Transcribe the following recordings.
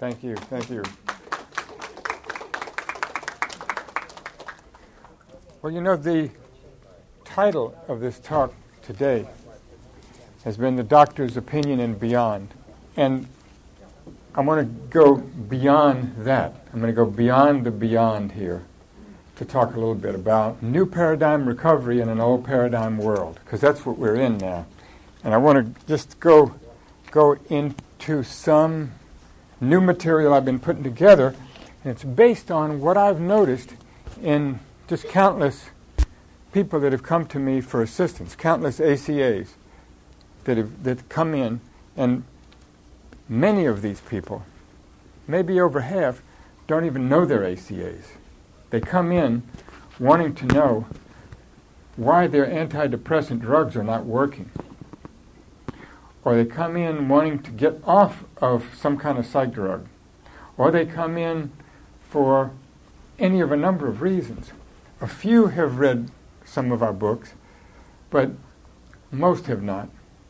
Thank you. Thank you. Well, you know, the title of this talk today has been The Doctor's Opinion and Beyond. And I want to go beyond that. I'm going to go beyond the beyond here to talk a little bit about new paradigm recovery in an old paradigm world, because that's what we're in now. And I want to just go into some new material I've been putting together, and it's based on what I've noticed in just countless people that have come to me for assistance, countless ACAs that come in, and many of these people, maybe over half, don't even know they're ACAs. They come in wanting to know why their antidepressant drugs are not working. Or they come in wanting to get off of some kind of psych drug. Or they come in for any of a number of reasons. A few have read some of our books, but most have not.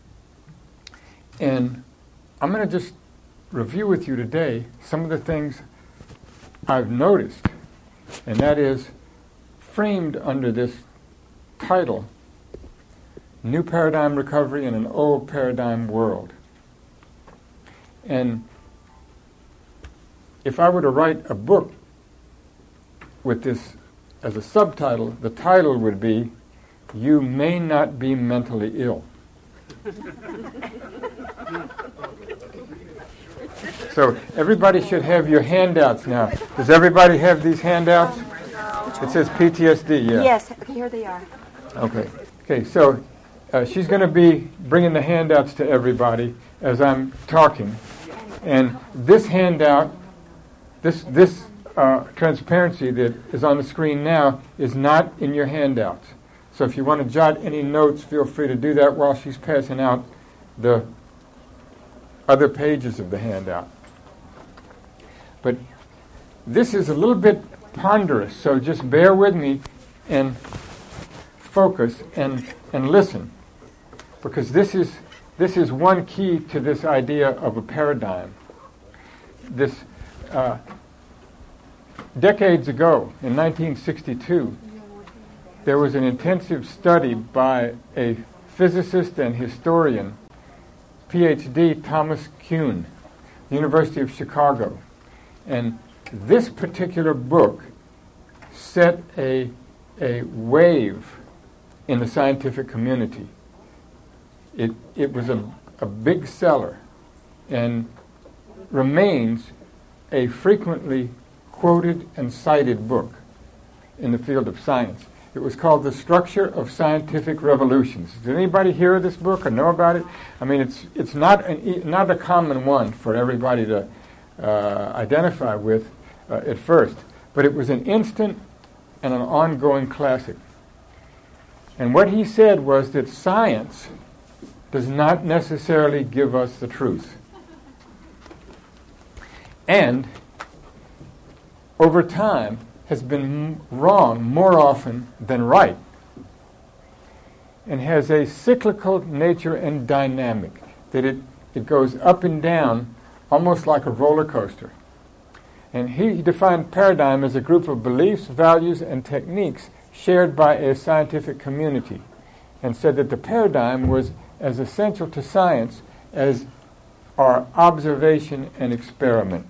And I'm going to just review with you today some of the things I've noticed, and that is framed under this title, New Paradigm Recovery in an Old Paradigm World. And if I were to write a book with this as a subtitle, the title would be, You May Not Be Mentally Ill. So everybody should have your handouts now. Does everybody have these handouts? It says PTSD, yeah. Yes, here they are. Okay, so she's going to be bringing the handouts to everybody as I'm talking. And this handout, this transparency that is on the screen now is not in your handouts. So if you want to jot any notes, feel free to do that while she's passing out the other pages of the handout. But this is a little bit ponderous, so just bear with me and focus and listen, because this is one key to this idea of a paradigm. This decades ago, in 1962, there was an intensive study by a physicist and historian, PhD Thomas Kuhn, University of Chicago. And this particular book set a wave in the scientific community. It was a big seller and remains a frequently quoted and cited book in the field of science. It was called The Structure of Scientific Revolutions. Did anybody hear of this book or know about it? I mean, it's not a common one for everybody to identify with at first, but it was an instant and an ongoing classic. And what he said was that science does not necessarily give us the truth. And over time has been wrong more often than right, and has a cyclical nature and dynamic, that it goes up and down almost like a roller coaster. And he defined paradigm as a group of beliefs, values, and techniques shared by a scientific community, and said that the paradigm was as essential to science as are observation and experiment.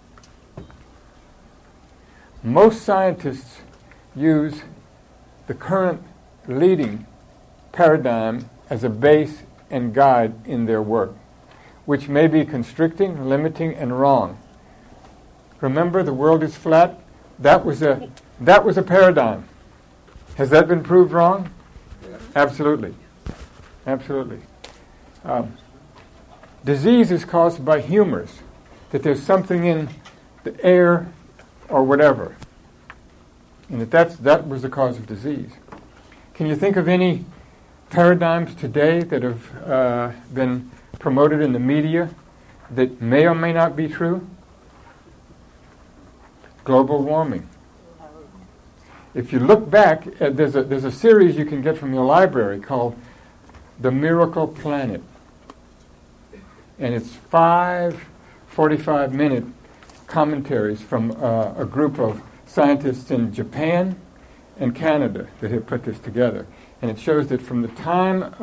Most scientists use the current leading paradigm as a base and guide in their work, which may be constricting, limiting, and wrong. Remember, the world is flat? That was a paradigm. Has that been proved wrong? Absolutely. Absolutely. Disease is caused by humors, that there's something in the air or whatever, and that was the cause of disease. Can you think of any paradigms today that have been promoted in the media that may or may not be true? Global warming. If you look back, there's a series you can get from your library called The Miracle Planet, and it's 5 45-minute commentaries from a group of scientists in Japan and Canada that have put this together. And it shows that from the time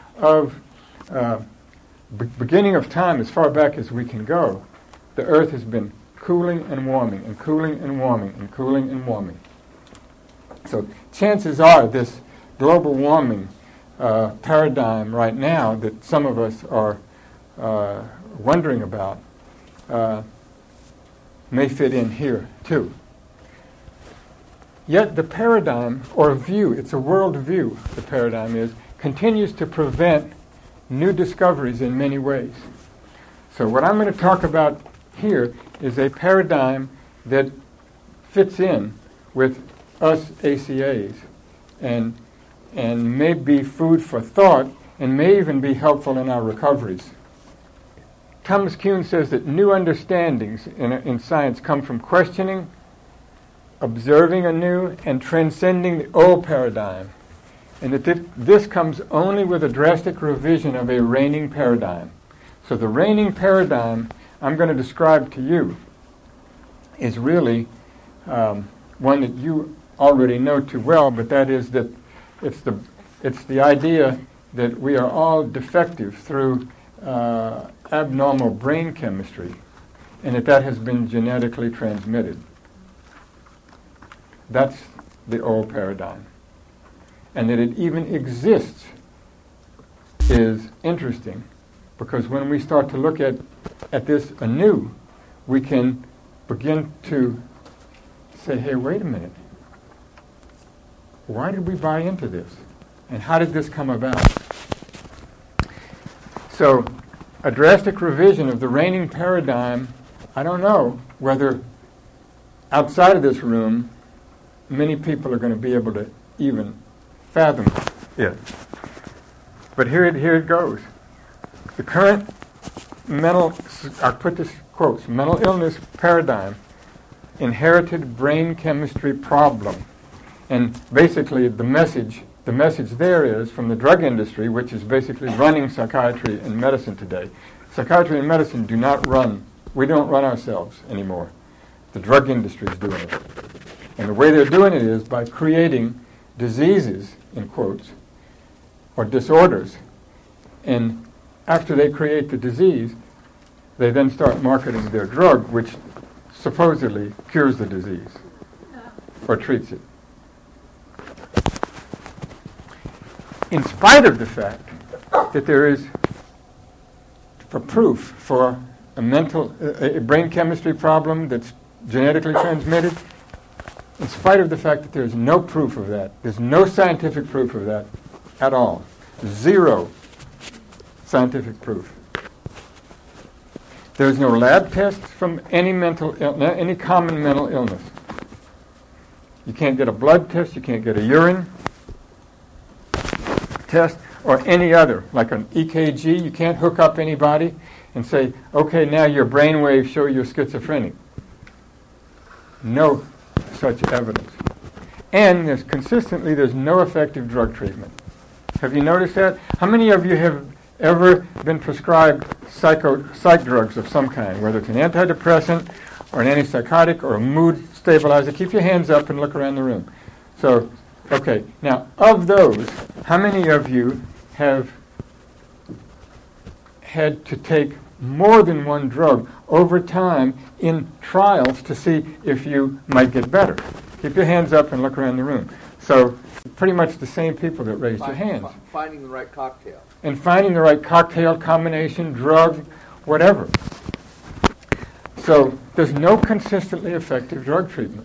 beginning of time, as far back as we can go, the Earth has been cooling and warming and cooling and warming and cooling and warming. So chances are this global warming paradigm right now that some of us are wondering about may fit in here too. Yet the paradigm, or view, it's a world view, the paradigm is, continues to prevent new discoveries in many ways. So what I'm going to talk about here is a paradigm that fits in with us ACAs and may be food for thought and may even be helpful in our recoveries. Thomas Kuhn says that new understandings in science come from questioning, observing anew, and transcending the old paradigm. And that this comes only with a drastic revision of a reigning paradigm. So the reigning paradigm I'm going to describe to you is really one that you already know too well, but that is that it's the idea that we are all defective through abnormal brain chemistry, and that has been genetically transmitted. That's the old paradigm. And that it even exists is interesting, because when we start to look at this anew, we can begin to say, hey, wait a minute. Why did we buy into this? And how did this come about? So, a drastic revision of the reigning paradigm, I don't know whether outside of this room many people are going to be able to even fathom it. But here it goes. The current I'll put this quotes, mental illness paradigm, inherited brain chemistry problem. And basically the message there is from the drug industry, which is basically running psychiatry and medicine today. Psychiatry and medicine we don't run ourselves anymore. The drug industry is doing it. And the way they're doing it is by creating diseases, in quotes, or disorders. And after they create the disease, they then start marketing their drug, which supposedly cures the disease or treats it. In spite of the fact that there is proof for a brain chemistry problem that's genetically transmitted, in spite of the fact that there's no proof of that, there's no scientific proof of that at all. Zero scientific proof. There's no lab test from any common mental illness. You can't get a blood test, you can't get a urine test, or any other, like an EKG. You can't hook up anybody and say, okay, now your brain waves show you're schizophrenic. No such evidence. And there's no effective drug treatment. Have you noticed that? How many of you have ever been prescribed psych drugs of some kind, whether it's an antidepressant or an antipsychotic or a mood stabilizer? Keep your hands up and look around the room. So, okay, now of those, how many of you have had to take more than one drug over time in trials to see if you might get better? Keep your hands up and look around the room. So pretty much the same people that raised your hands. Finding the right cocktail. And finding the right cocktail, combination, drug, whatever. So there's no consistently effective drug treatment.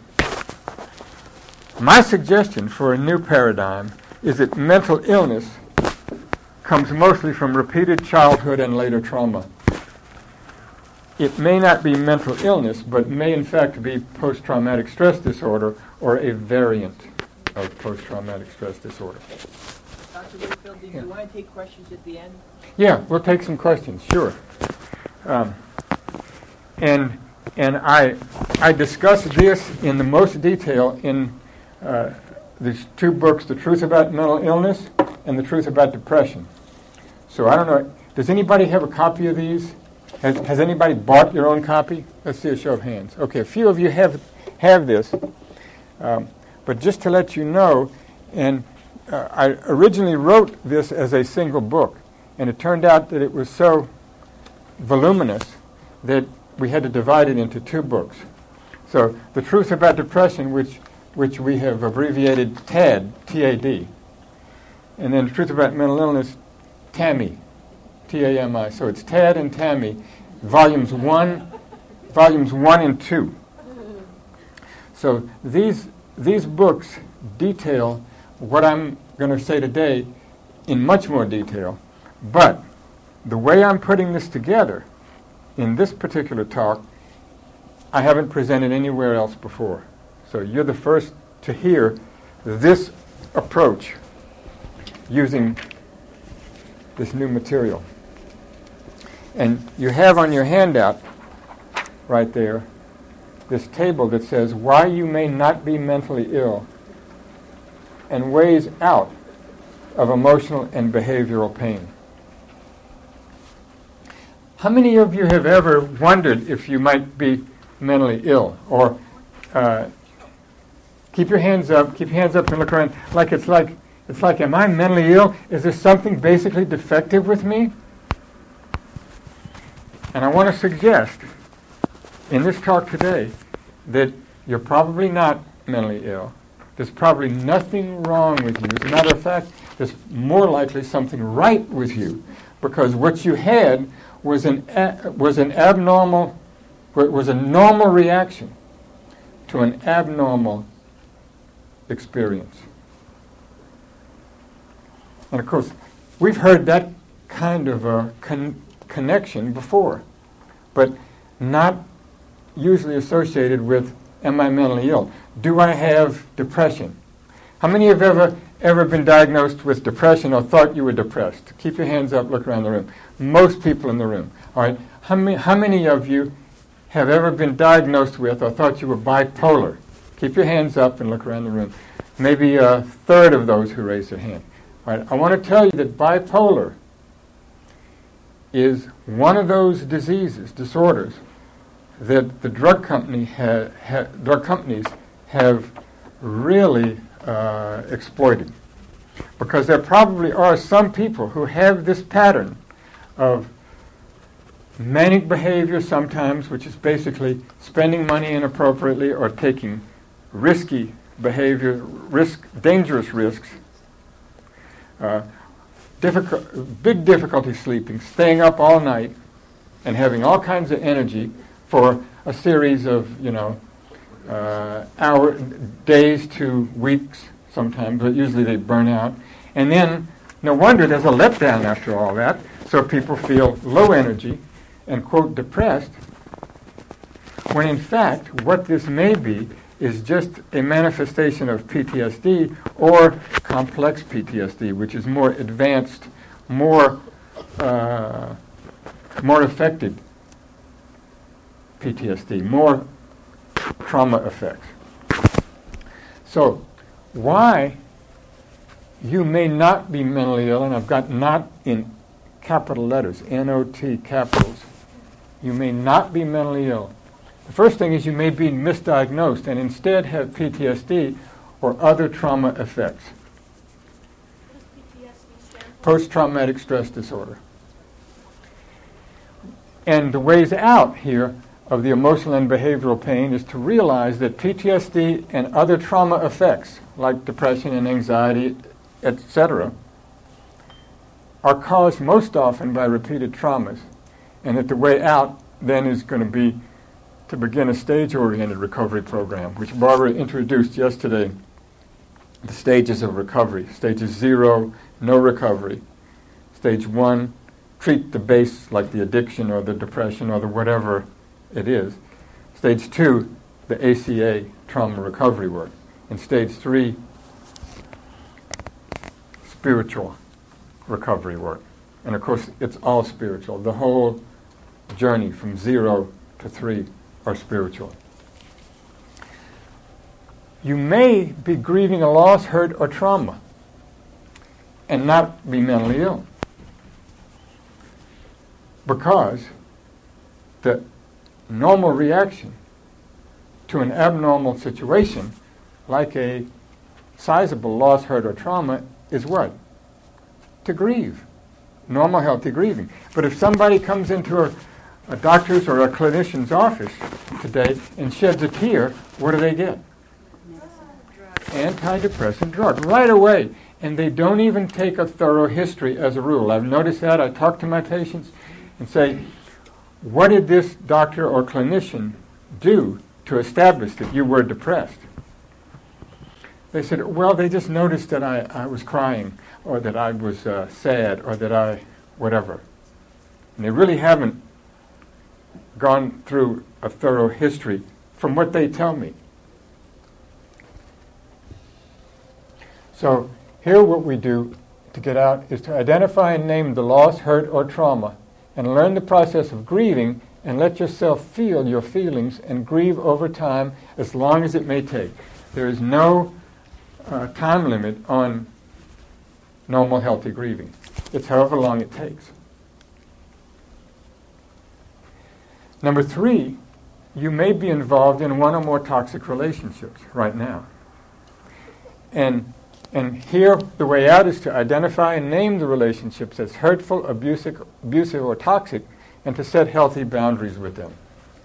My suggestion for a new paradigm is that mental illness comes mostly from repeated childhood and later trauma. It may not be mental illness, but may in fact be post-traumatic stress disorder or a variant of post-traumatic stress disorder. Dr. Whitfield, do you want to take questions at the end? Yeah, we'll take some questions, sure. And I discuss this in the most detail in these two books, The Truth About Mental Illness and The Truth About Depression. So I don't know, does anybody have a copy of these? Has anybody bought your own copy? Let's see a show of hands. Okay, a few of you have this. But just to let you know, and I originally wrote this as a single book, and it turned out that it was so voluminous that we had to divide it into 2 books. So The Truth About Depression, which we have abbreviated TAD, T-A-D, and then The Truth About Mental Illness, TAMI, T-A-M-I. So it's TAD and TAMI, volumes 1 and 2. So these books detail what I'm going to say today in much more detail, but the way I'm putting this together in this particular talk, I haven't presented anywhere else before. So you're the first to hear this approach using this new material. And you have on your handout right there this table that says why you may not be mentally ill and ways out of emotional and behavioral pain. How many of you have ever wondered if you might be mentally ill? Or keep your hands up and look around it's like, am I mentally ill? Is there something basically defective with me? And I want to suggest in this talk today that you're probably not mentally ill. There's probably nothing wrong with you. As a matter of fact, there's more likely something right with you, because what you had was a normal reaction to an abnormal experience. And of course, we've heard that kind of a connection before, but not usually associated with, am I mentally ill? Do I have depression? How many have ever been diagnosed with depression or thought you were depressed? Keep your hands up, look around the room. Most people in the room. All right. How many of you have ever been diagnosed with or thought you were bipolar? Keep your hands up and look around the room. Maybe a third of those who raised their hand. All right. I want to tell you that bipolar is one of those disorders, that the drug companies have really exploited. Because there probably are some people who have this pattern of manic behavior sometimes, which is basically spending money inappropriately or taking risky behavior, dangerous risks, big difficulty sleeping, staying up all night, and having all kinds of energy for a series of, days to weeks sometimes, but usually they burn out. And then, no wonder there's a letdown after all that, so people feel low energy and, quote, depressed, when in fact what this may be is just a manifestation of PTSD or complex PTSD, which is more advanced, more affected PTSD, more trauma effects. So, why you may not be mentally ill, and I've got not in capital letters, N-O-T capitals, you may not be mentally ill. The first thing is you may be misdiagnosed and instead have PTSD or other trauma effects. What does PTSD stand for? Post-traumatic stress disorder. And the ways out here of the emotional and behavioral pain is to realize that PTSD and other trauma effects, like depression and anxiety, etc., are caused most often by repeated traumas, and that the way out then is going to be to begin a stage-oriented recovery program, which Barbara introduced yesterday, the stages of recovery. Stages 0, no recovery. Stage 1, treat the base like the addiction or the depression or the whatever it is. Stage 2, the ACA, trauma recovery work. And stage 3, spiritual recovery work. And of course, it's all spiritual. The whole journey from 0 to 3 are spiritual. You may be grieving a loss, hurt, or trauma and not be mentally ill, because the normal reaction to an abnormal situation, like a sizable loss, hurt, or trauma, is what? To grieve. Normal, healthy grieving. But if somebody comes into a doctor's or a clinician's office today and sheds a tear, what do they get? Antidepressant drug right away. And they don't even take a thorough history as a rule. I've noticed that. I talk to my patients and say, what did this doctor or clinician do to establish that you were depressed? They said, well, they just noticed that I was crying, or that I was sad, or that I whatever. And they really haven't gone through a thorough history from what they tell me. So here what we do to get out is to identify and name the loss, hurt, or trauma, and learn the process of grieving, and let yourself feel your feelings and grieve over time as long as it may take. There is no time limit on normal, healthy grieving. It's however long it takes. Number 3, you may be involved in one or more toxic relationships right now. And here, the way out is to identify and name the relationships as hurtful, abusive, or toxic, and to set healthy boundaries with them.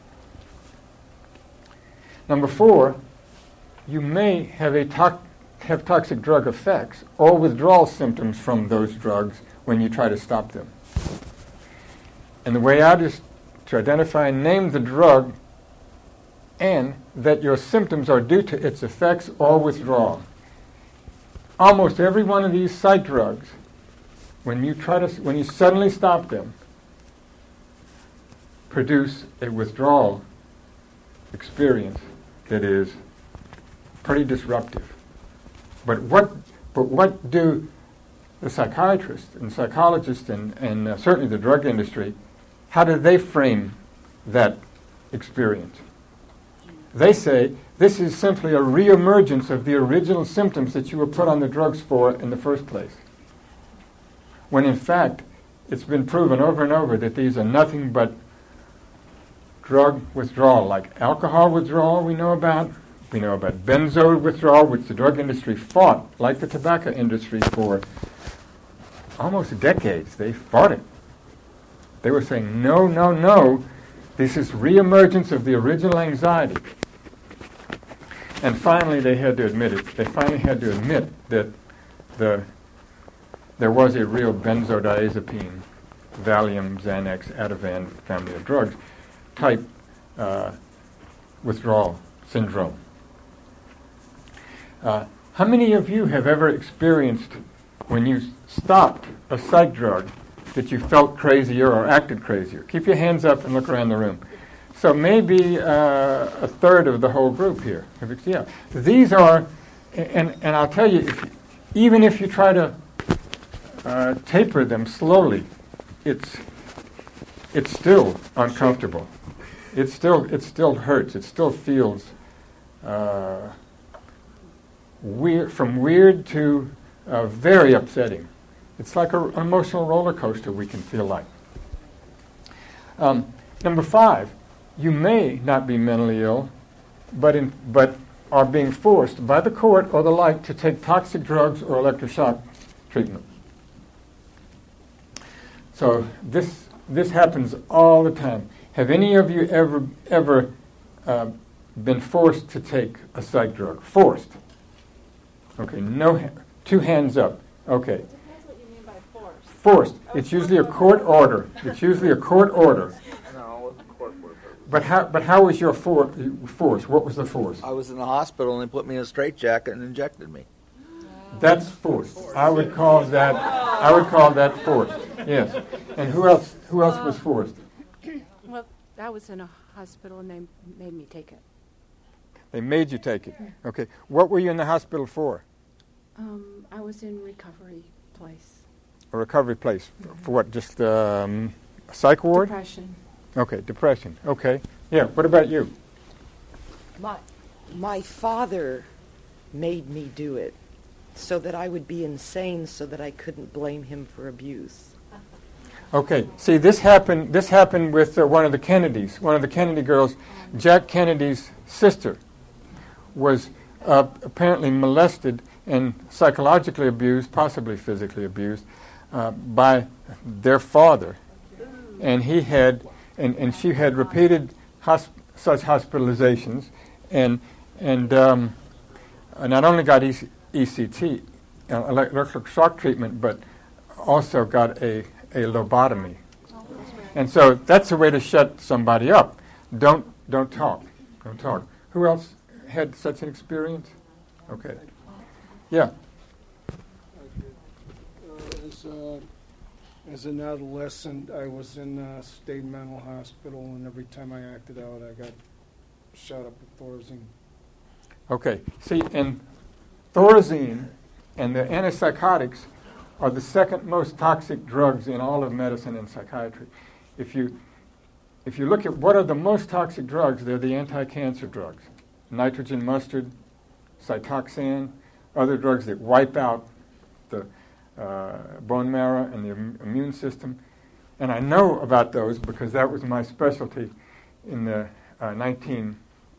Number 4, you may have toxic drug effects or withdrawal symptoms from those drugs when you try to stop them. And the way out is to identify and name the drug, and that your symptoms are due to its effects or withdrawal. Almost every one of these psych drugs, when you suddenly stop them, produce a withdrawal experience that is pretty disruptive. But what do the psychiatrists and psychologists and certainly the drug industry, how do they frame that experience? They say this is simply a reemergence of the original symptoms that you were put on the drugs for in the first place. When in fact, it's been proven over and over that these are nothing but drug withdrawal, like alcohol withdrawal we know about. We know about benzo withdrawal, which the drug industry fought, like the tobacco industry, for almost decades. They fought it. They were saying, no, no, no, this is reemergence of the original anxiety. And finally, they had to admit it. They finally had to admit that there was a real benzodiazepine, Valium, Xanax, Ativan family of drugs, type withdrawal syndrome. How many of you have ever experienced, when you stopped a psych drug, that you felt crazier or acted crazier? Keep your hands up and look around the room. So maybe a third of the whole group here. Yeah, these are, and I'll tell you, even if you try to taper them slowly, it's still uncomfortable. It still hurts. It still feels weird, from weird to very upsetting. It's like an emotional roller coaster we can feel like. Number 5, you may not be mentally ill, but are being forced by the court or the like to take toxic drugs or electroshock treatment. So this happens all the time. Have any of you ever been forced to take a psych drug? Forced? Okay, no. 2 hands up. Okay. Depends what you mean by force. Forced. It's usually a court order. It's usually a court order. No, it's a court order. But how was your force? What was the force? I was in the hospital and they put me in a straitjacket and injected me. That's forced. I would call that forced. Yes. And who else was forced? Well, I was in a hospital and they made me take it. They made you take it. Okay. What were you in the hospital for? I was in recovery place. A recovery place. For what? Just a psych ward? Depression. Okay, depression. Okay. Yeah, what about you? My father made me do it so that I would be insane so that I couldn't blame him for abuse. Okay, see, this happened with one of the Kennedys. One of the Kennedy girls, Jack Kennedy's sister, was apparently molested and psychologically abused, possibly physically abused, by their father. And he had, and she had repeated such hospitalizations, and not only got ECT, electric shock treatment, but also got a lobotomy. And so that's a way to shut somebody up. Don't talk. Don't talk. Who else had such an experience? Okay. Yeah. As an adolescent, I was in a state mental hospital, and every time I acted out, I got shot up with Thorazine. Okay. See, and Thorazine and the antipsychotics are the second most toxic drugs in all of medicine and psychiatry. If you look at what are the most toxic drugs, they're the anti-cancer drugs. Nitrogen mustard, Cytoxan, other drugs that wipe out the bone marrow and the immune system. And I know about those because that was my specialty in the 1970s.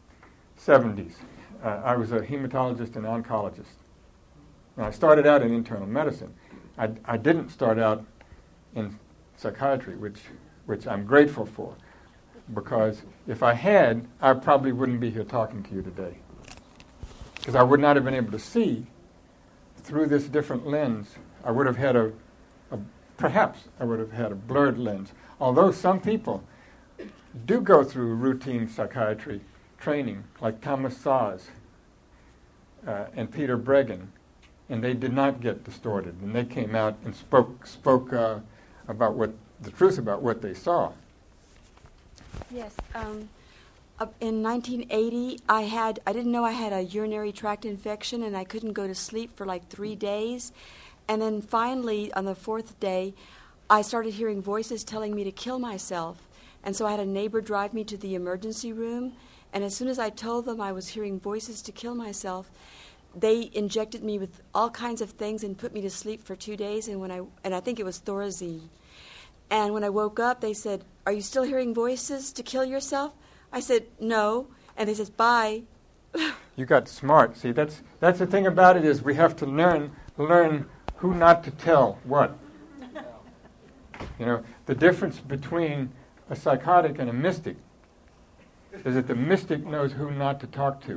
I was a hematologist and oncologist. And I started out in internal medicine. I didn't start out in psychiatry, which I'm grateful for, because if I had, I probably wouldn't be here talking to you today, because I would not have been able to see through this different lens. I would have had perhaps I would have had a blurred lens, although some people do go through routine psychiatry training, like Thomas Szasz and Peter Breggin, and they did not get distorted, and they came out and spoke about the truth about what they saw. Yes. In 1980, I didn't know I had a urinary tract infection, and I couldn't go to sleep for like 3 days. And then finally, on the 4th day, I started hearing voices telling me to kill myself. And so I had a neighbor drive me to the emergency room, and as soon as I told them I was hearing voices to kill myself, they injected me with all kinds of things and put me to sleep for 2 days, and I think it was Thorazine. And when I woke up, they said, "Are you still hearing voices to kill yourself?" I said, "No." And they said, "Bye." You got smart. See, that's the thing about it, is we have to learn who not to tell what. You know, the difference between a psychotic and a mystic is that the mystic knows who not to talk to.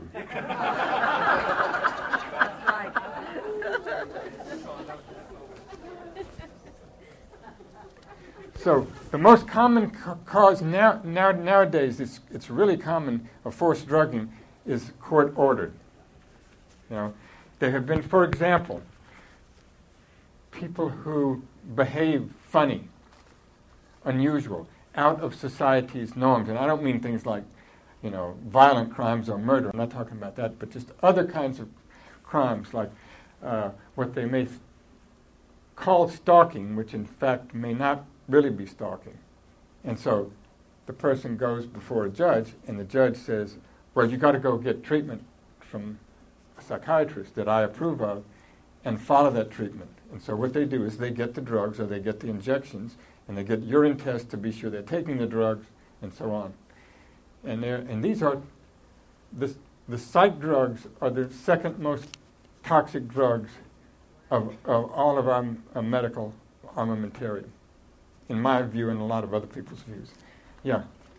So the most common cause nowadays, it's really common, of forced drugging, is court-ordered. You know, there have been, for example, people who behave funny, unusual, out of society's norms. And I don't mean things like, you know, violent crimes or murder. I'm not talking about that, but just other kinds of crimes, like what they may call stalking, which in fact may not really be stalking. And so the person goes before a judge, and the judge says, "Well, you got to go get treatment from a psychiatrist that I approve of and follow that treatment." And so what they do is they get the drugs, or they get the injections, and they get urine tests to be sure they're taking the drugs, and so on. And these are the psych drugs are the second most toxic drugs of all of our medical armamentarium, in my view and a lot of other people's views. Yeah.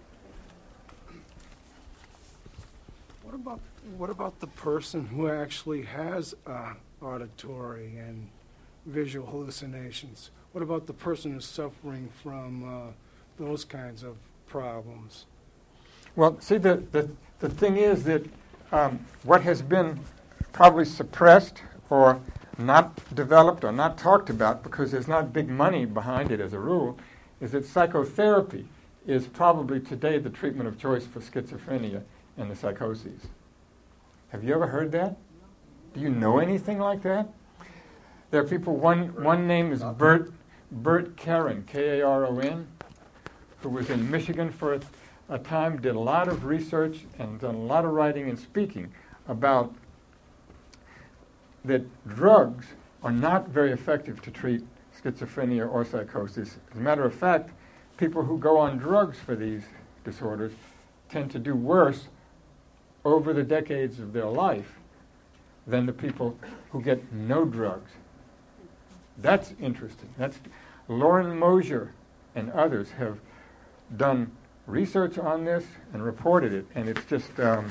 What about the person who actually has auditory and visual hallucinations? What about the person who's suffering from those kinds of problems? Well, see, the thing is that what has been probably suppressed or not developed or not talked about, because there's not big money behind it as a rule, is that psychotherapy is probably today the treatment of choice for schizophrenia and the psychoses. Have you ever heard that? Do you know anything like that? There are people, one name is Bert Karon, K-A-R-O-N, who was in Michigan for a time, did a lot of research and done a lot of writing and speaking about that drugs are not very effective to treat schizophrenia or psychosis. As a matter of fact, people who go on drugs for these disorders tend to do worse over the decades of their life than the people who get no drugs. That's interesting. That's Lauren Mosier and others have done research on this and reported it, and it's just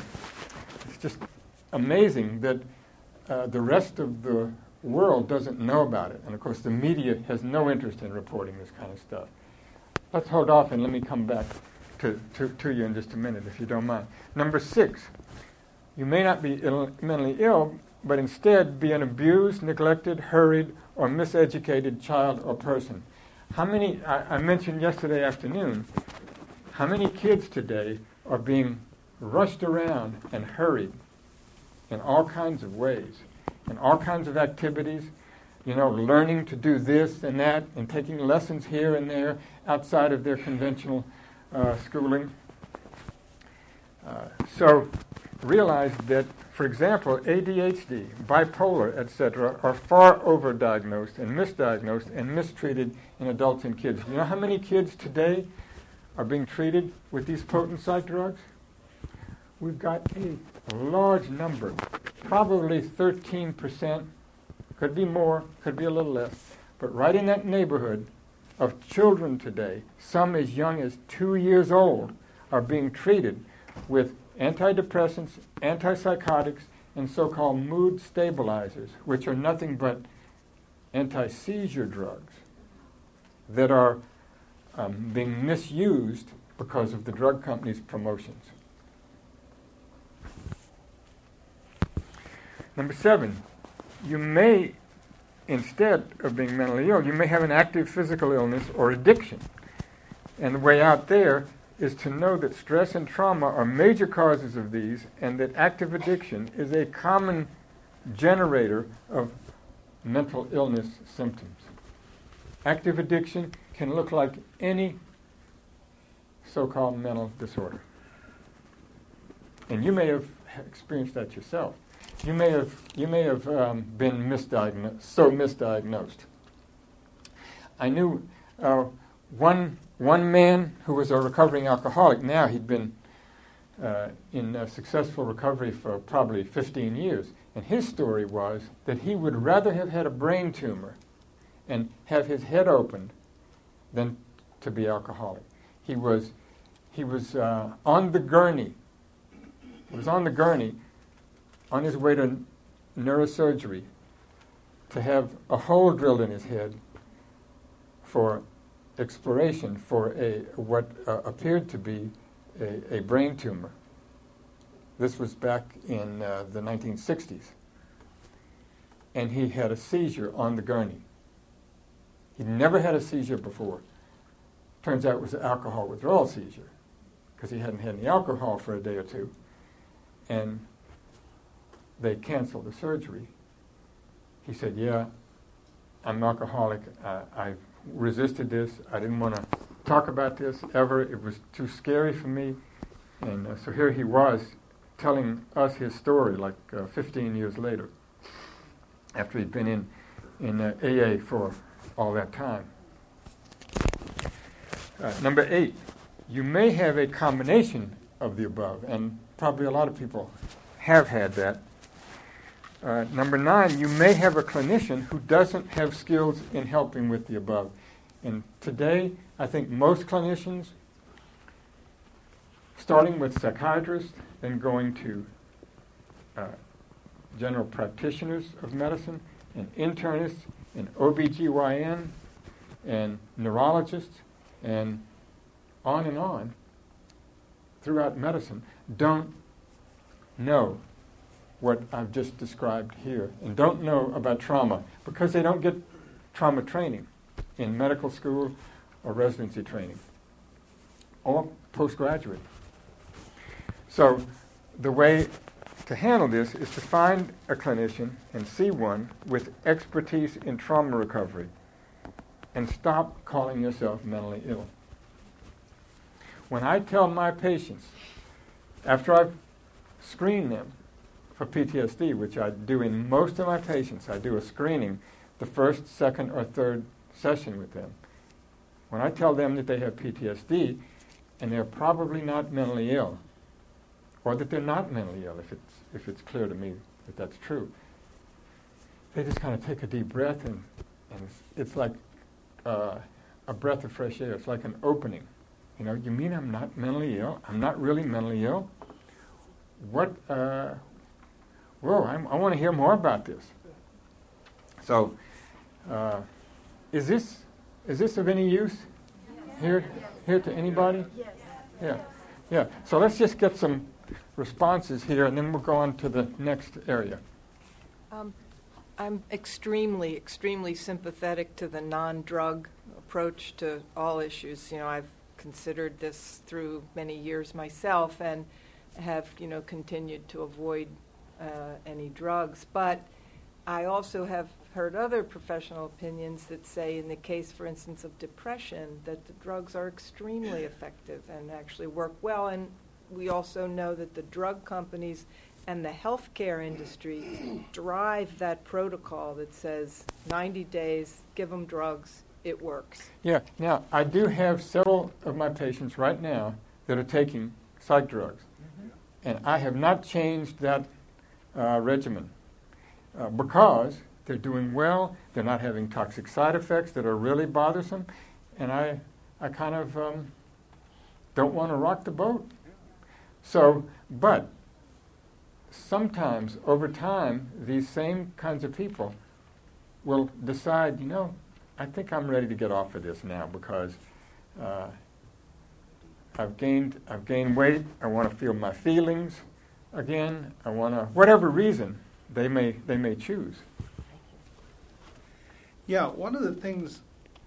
amazing that the rest of the world doesn't know about it. And of course, the media has no interest in reporting this kind of stuff. Let's hold off and let me come back to you in just a minute, if you don't mind. Number 6, you may not be mentally ill, but instead be an abused, neglected, hurried, or miseducated child or person. How many, I mentioned yesterday afternoon, how many kids today are being rushed around and hurried in all kinds of ways, in all kinds of activities, learning to do this and that, and taking lessons here and there outside of their conventional schooling. So realize that, for example, ADHD, bipolar, etc., are far overdiagnosed and misdiagnosed and mistreated in adults and kids. You know how many kids today are being treated with these potent psych drugs? We've got a large number, probably 13%, could be more, could be a little less, but right in that neighborhood of children today, some as young as 2 years old, are being treated with antidepressants, antipsychotics, and so-called mood stabilizers, which are nothing but anti-seizure drugs that are being misused because of the drug companies' promotions. Number 7, you may, instead of being mentally ill, you may have an active physical illness or addiction. And the way out there is to know that stress and trauma are major causes of these, and that active addiction is a common generator of mental illness symptoms. Active addiction can look like any so-called mental disorder. And you may have experienced that yourself. You may have been misdiagnosed. I knew one man who was a recovering alcoholic. Now he'd been in successful recovery for probably 15 years. And his story was that he would rather have had a brain tumor and have his head opened than to be alcoholic. He was on the gurney. He was on the gurney on his way to neurosurgery to have a hole drilled in his head for exploration for what appeared to be a brain tumor. This was back in the 1960s. And he had a seizure on the gurney. He'd never had a seizure before. Turns out it was an alcohol withdrawal seizure, because he hadn't had any alcohol for a day or two. And they canceled the surgery. He said, yeah, I'm alcoholic. I've resisted this. I didn't want to talk about this ever. It was too scary for me. And so here he was telling us his story like 15 years later, after he'd been in AA for all that time. Number 8, you may have a combination of the above, and probably a lot of people have had that. Number 9, you may have a clinician who doesn't have skills in helping with the above. And today, I think most clinicians, starting with psychiatrists, then going to general practitioners of medicine, and internists, and OBGYN, and neurologists, and on throughout medicine, don't know what I've just described here, and don't know about trauma, because they don't get trauma training in medical school or residency training, or postgraduate. So the way to handle this is to find a clinician and see one with expertise in trauma recovery, and stop calling yourself mentally ill. When I tell my patients, after I've screened them for PTSD, which I do in most of my patients, I do a screening the first, second, or third session with them, when I tell them that they have PTSD and they're probably not mentally ill, or that they're not mentally ill, if it's clear to me that that's true, they just kind of take a deep breath, and it's like a breath of fresh air. It's like an opening. You know, you mean I'm not mentally ill? I'm not really mentally ill? What? Whoa! I want to hear more about this. So, is this of any use here to anybody? Yes. Yeah. So let's just get some responses here, and then we'll go on to the next area. I'm extremely, extremely sympathetic to the non-drug approach to all issues. You know, I've considered this through many years myself and have, continued to avoid any drugs. But I also have heard other professional opinions that say in the case, for instance, of depression, that the drugs are extremely effective and actually work well. And we also know that the drug companies and the healthcare industry drive that protocol that says 90 days, give them drugs, it works. Yeah. Now, I do have several of my patients right now that are taking psych drugs. And I have not changed that regimen because they're doing well, they're not having toxic side effects that are really bothersome, and I kind of don't want to rock the boat. So, but sometimes over time, these same kinds of people will decide, I think I'm ready to get off of this now because I've gained weight. I want to feel my feelings again. I want to, whatever reason they may choose. Yeah, one of the things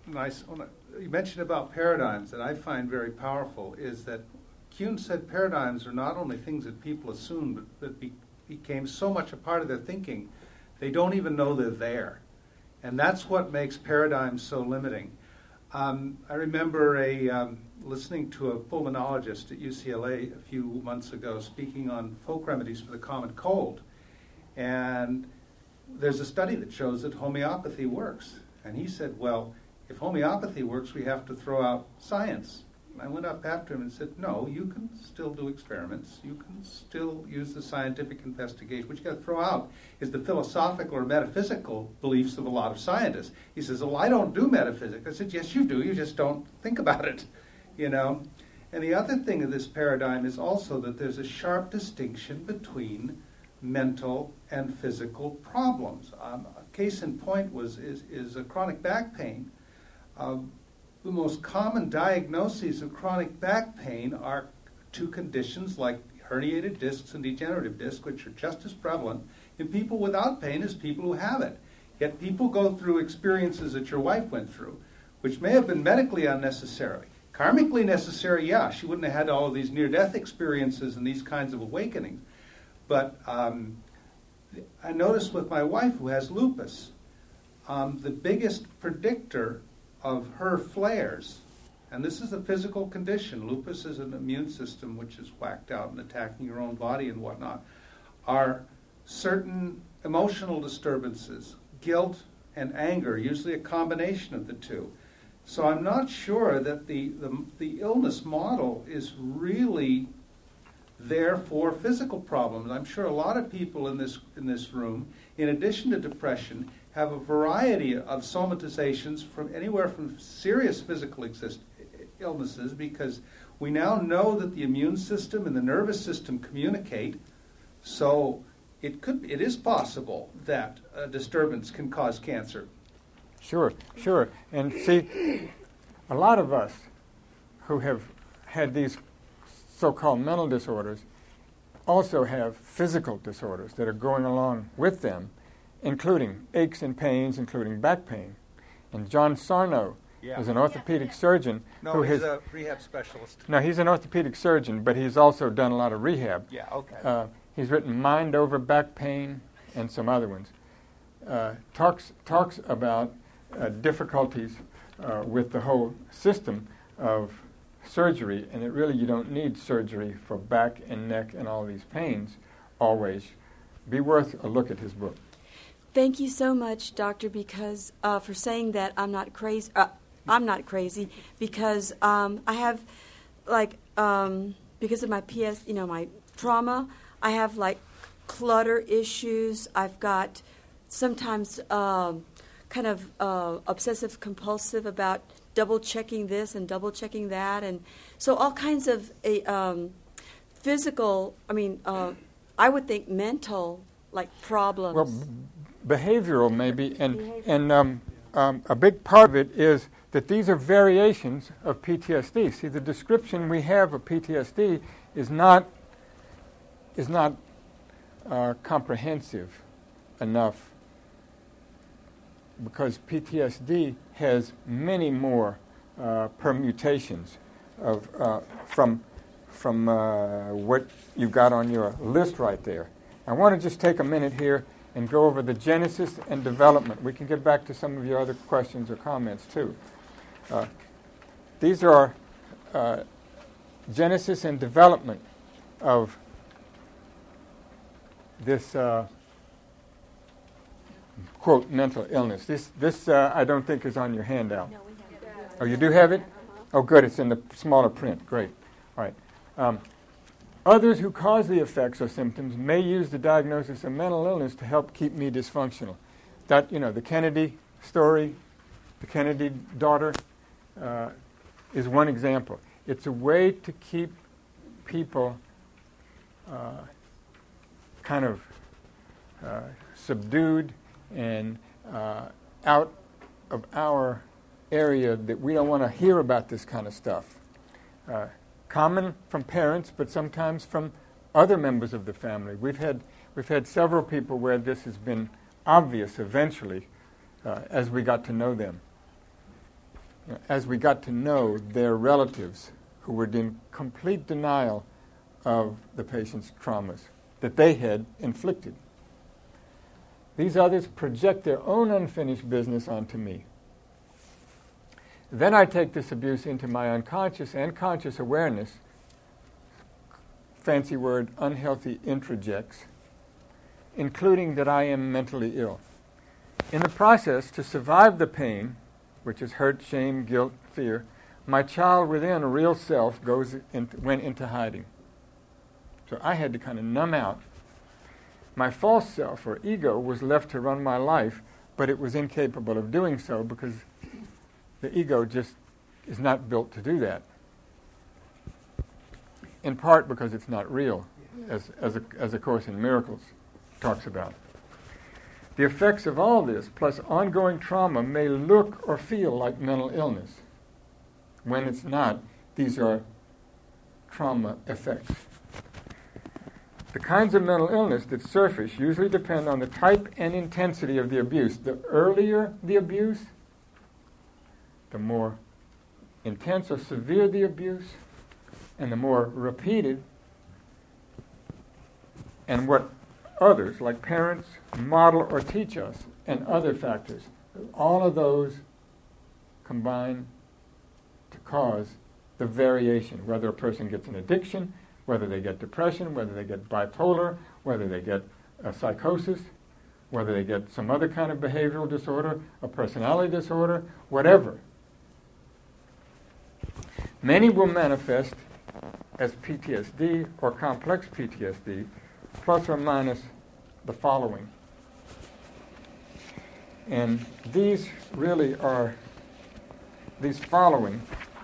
you mentioned about paradigms that I find very powerful is that Kuhn said paradigms are not only things that people assume, but that became so much a part of their thinking, they don't even know they're there. And that's what makes paradigms so limiting. I remember listening to a pulmonologist at UCLA a few months ago speaking on folk remedies for the common cold. And there's a study that shows that homeopathy works. And he said, well, if homeopathy works, we have to throw out science. And I went up after him and said, no, you can still do experiments. You can still use the scientific investigation. What you got to throw out is the philosophical or metaphysical beliefs of a lot of scientists. He says, well, I don't do metaphysics. I said, yes, you do. You just don't think about it, And the other thing of this paradigm is also that there's a sharp distinction between mental and physical problems. A case in point is a chronic back pain. The most common diagnoses of chronic back pain are two conditions like herniated discs and degenerative discs, which are just as prevalent in people without pain as people who have it. Yet people go through experiences that your wife went through, which may have been medically unnecessary. Karmically necessary, yeah, she wouldn't have had all of these near-death experiences and these kinds of awakenings. But I noticed with my wife who has lupus, the biggest predictor of her flares, and this is a physical condition, lupus is an immune system which is whacked out and attacking your own body and whatnot, are certain emotional disturbances, guilt and anger, usually a combination of the two. So I'm not sure that the illness model is really there for physical problems. I'm sure a lot of people in this room, in addition to depression, have a variety of somatizations from anywhere from serious physical illnesses, because we now know that the immune system and the nervous system communicate. So it is possible that a disturbance can cause cancer. Sure. And see, a lot of us who have had these so-called mental disorders also have physical disorders that are going along with them, including aches and pains, including back pain. And John Sarno is an orthopedic surgeon. No, he's a rehab specialist. No, he's an orthopedic surgeon, but he's also done a lot of rehab. Yeah, okay. He's written Mind Over Back Pain and some other ones. Talks about difficulties with the whole system of surgery, and that really you don't need surgery for back and neck and all these pains always. Be worth a look at his book. Thank you so much, doctor, because for saying that I'm not crazy. I'm not crazy because I have, because of my my trauma, I have like clutter issues. I've got sometimes kind of obsessive compulsive about double checking this and double checking that, and so all kinds of physical. I would think mental problems. Well, behavioral maybe, and a big part of it is that these are variations of PTSD. See, the description we have of PTSD is not comprehensive enough, because PTSD has many more permutations of from what you've got on your list right there. I want to just take a minute here and go over the genesis and development. We can get back to some of your other questions or comments too. These are genesis and development of this quote mental illness. This I don't think is on your handout. No, we have it. Oh, you do have it? Oh, good. It's in the smaller print. Great. All right. Others who cause the effects or symptoms may use the diagnosis of mental illness to help keep me dysfunctional. That, the Kennedy story, the Kennedy daughter, is one example. It's a way to keep people kind of subdued and out of our area, that we don't want to hear about this kind of stuff. Common from parents, but sometimes from other members of the family. We've had several people where this has been obvious eventually as we got to know them. As we got to know their relatives who were in complete denial of the patient's traumas that they had inflicted. These others project their own unfinished business onto me. Then I take this abuse into my unconscious and conscious awareness, fancy word, unhealthy introjects, including that I am mentally ill. In the process, to survive the pain, which is hurt, shame, guilt, fear, my child within, a real self, went into hiding. So I had to kind of numb out. My false self, or ego, was left to run my life, but it was incapable of doing so because the ego just is not built to do that. In part because it's not real, as A Course in Miracles talks about. The effects of all this, plus ongoing trauma, may look or feel like mental illness. When it's not, these are trauma effects. The kinds of mental illness that surface usually depend on the type and intensity of the abuse. The earlier the abuse, the more intense or severe the abuse, and the more repeated, and what others, like parents, model or teach us, and other factors. All of those combine to cause the variation, whether a person gets an addiction, whether they get depression, whether they get bipolar, whether they get a psychosis, whether they get some other kind of behavioral disorder, a personality disorder, whatever. Many will manifest as PTSD or complex PTSD, plus or minus the following. And these really are, these following,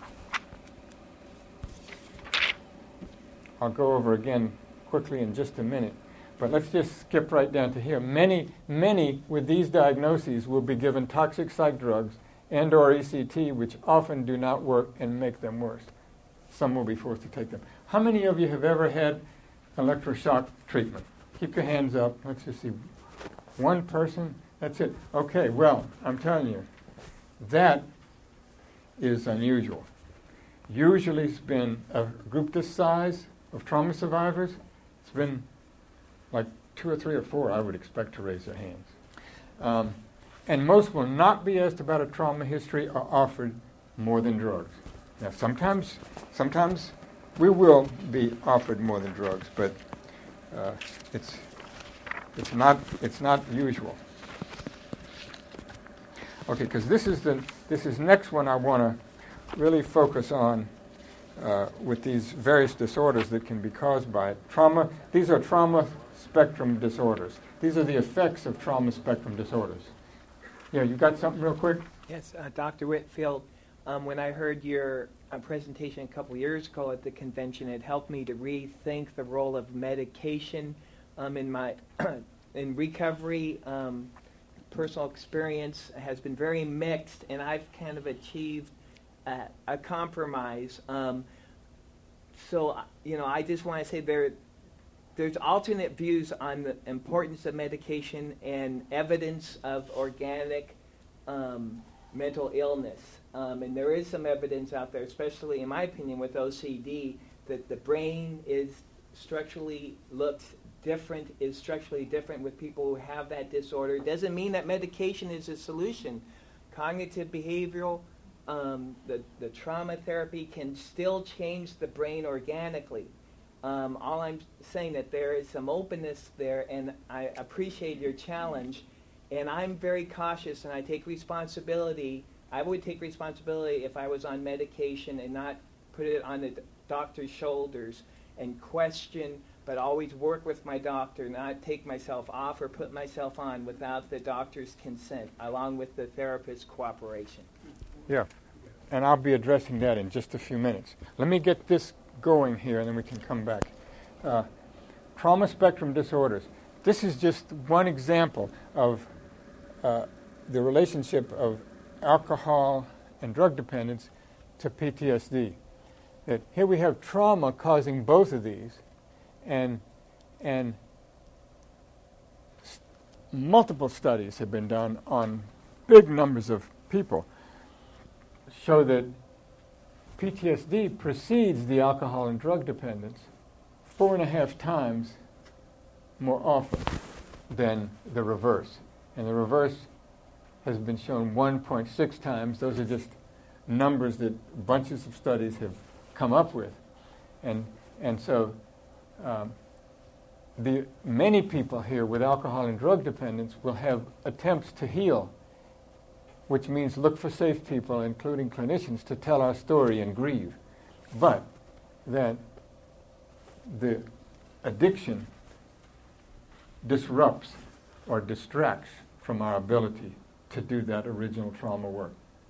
I'll go over again quickly in just a minute, but let's just skip right down to here. Many with these diagnoses will be given toxic psych drugs and or ECT, which often do not work and make them worse. Some will be forced to take them. How many of you have ever had electroshock treatment? Keep your hands up. Let's just see. One person? That's it. Okay, well, I'm telling you, that is unusual. Usually it's been a group this size of trauma survivors. It's been like 2 or 3 or 4, I would expect, to raise their hands. And most will not be asked about a trauma history or offered more than drugs. Now, sometimes we will be offered more than drugs, but it's not usual. Okay, because this is next one I want to really focus on with these various disorders that can be caused by trauma. These are trauma spectrum disorders. These are the effects of trauma spectrum disorders. Yeah, you got something real quick? Yes, Dr. Whitfield, when I heard your presentation a couple years ago at the convention, it helped me to rethink the role of medication in my in recovery. Personal experience has been very mixed, and I've kind of achieved a compromise. So, I just want to say there's alternate views on the importance of medication and evidence of organic mental illness. And there is some evidence out there, especially in my opinion with OCD, that the brain is structurally different with people who have that disorder. It doesn't mean that medication is a solution. Cognitive behavioral, the trauma therapy can still change the brain organically. All I'm saying that there is some openness there, and I appreciate your challenge. And I'm very cautious, and I take responsibility. I would take responsibility if I was on medication and not put it on the doctor's shoulders and question, but always work with my doctor, not take myself off or put myself on without the doctor's consent, along with the therapist's cooperation. Yeah, and I'll be addressing that in just a few minutes. Let me get this going here, and then we can come back. Trauma spectrum disorders. This is just one example of the relationship of alcohol and drug dependence to PTSD. That here we have trauma causing both of these, and multiple studies have been done on big numbers of people show that PTSD precedes the alcohol and drug dependence 4.5 times more often than the reverse. And the reverse has been shown 1.6 times. Those are just numbers that bunches of studies have come up with. And so the many people here with alcohol and drug dependence will have attempts to heal, which means look for safe people, including clinicians, to tell our story and grieve. But that the addiction disrupts or distracts from our ability to do that original trauma work.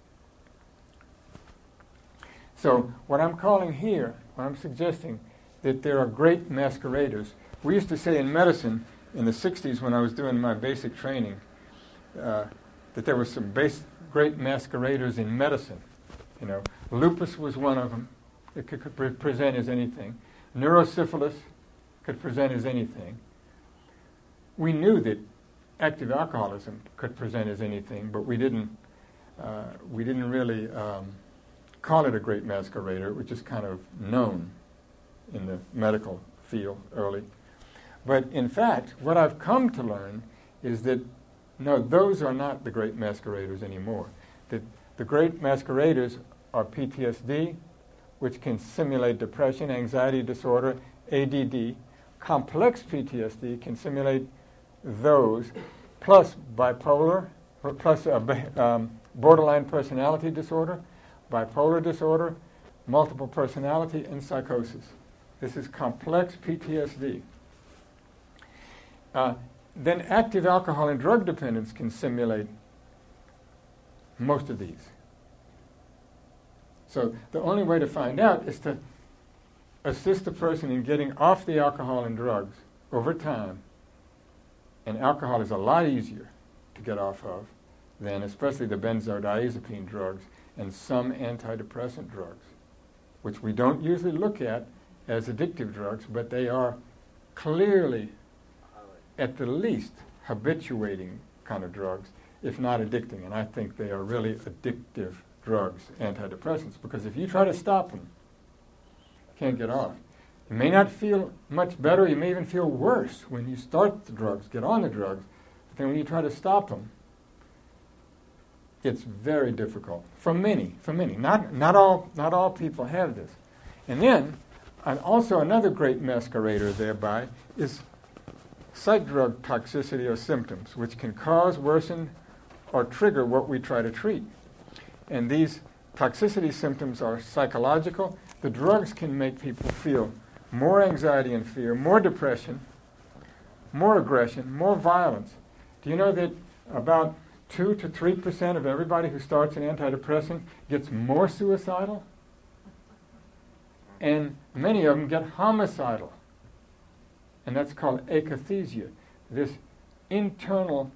So what I'm calling here, what I'm suggesting, that there are great masqueraders. We used to say in medicine in the 60s when I was doing my basic training that there were some great masqueraders in medicine. Lupus was one of them. It could present as anything. Neurosyphilis could present as anything. We knew that active alcoholism could present as anything, but we didn't really call it a great masquerader. It was just kind of known in the medical field early. But in fact, what I've come to learn is that no, those are not the great masqueraders anymore. The great masqueraders are PTSD, which can simulate depression, anxiety disorder, ADD. Complex PTSD can simulate those, plus bipolar, plus borderline personality disorder, bipolar disorder, multiple personality, and psychosis. This is complex PTSD. Then active alcohol and drug dependence can simulate most of these. So the only way to find out is to assist the person in getting off the alcohol and drugs over time. And alcohol is a lot easier to get off of than especially the benzodiazepine drugs and some antidepressant drugs, which we don't usually look at as addictive drugs, but they are clearly, at the least, habituating kind of drugs, if not addicting. And I think they are really addictive drugs, antidepressants, because if you try to stop them, you can't get off. You may not feel much better, you may even feel worse when you start the drugs, get on the drugs, but then when you try to stop them, it's very difficult for many. Not all people have this. And then, also another great masquerader thereby is psych drug toxicity or symptoms, which can cause, worsen, or trigger what we try to treat. And these toxicity symptoms are psychological. The drugs can make people feel more anxiety and fear, more depression, more aggression, more violence. Do you know that about 2 to 3% of everybody who starts an antidepressant gets more suicidal? And many of them get homicidal. And that's called akathisia. This internal,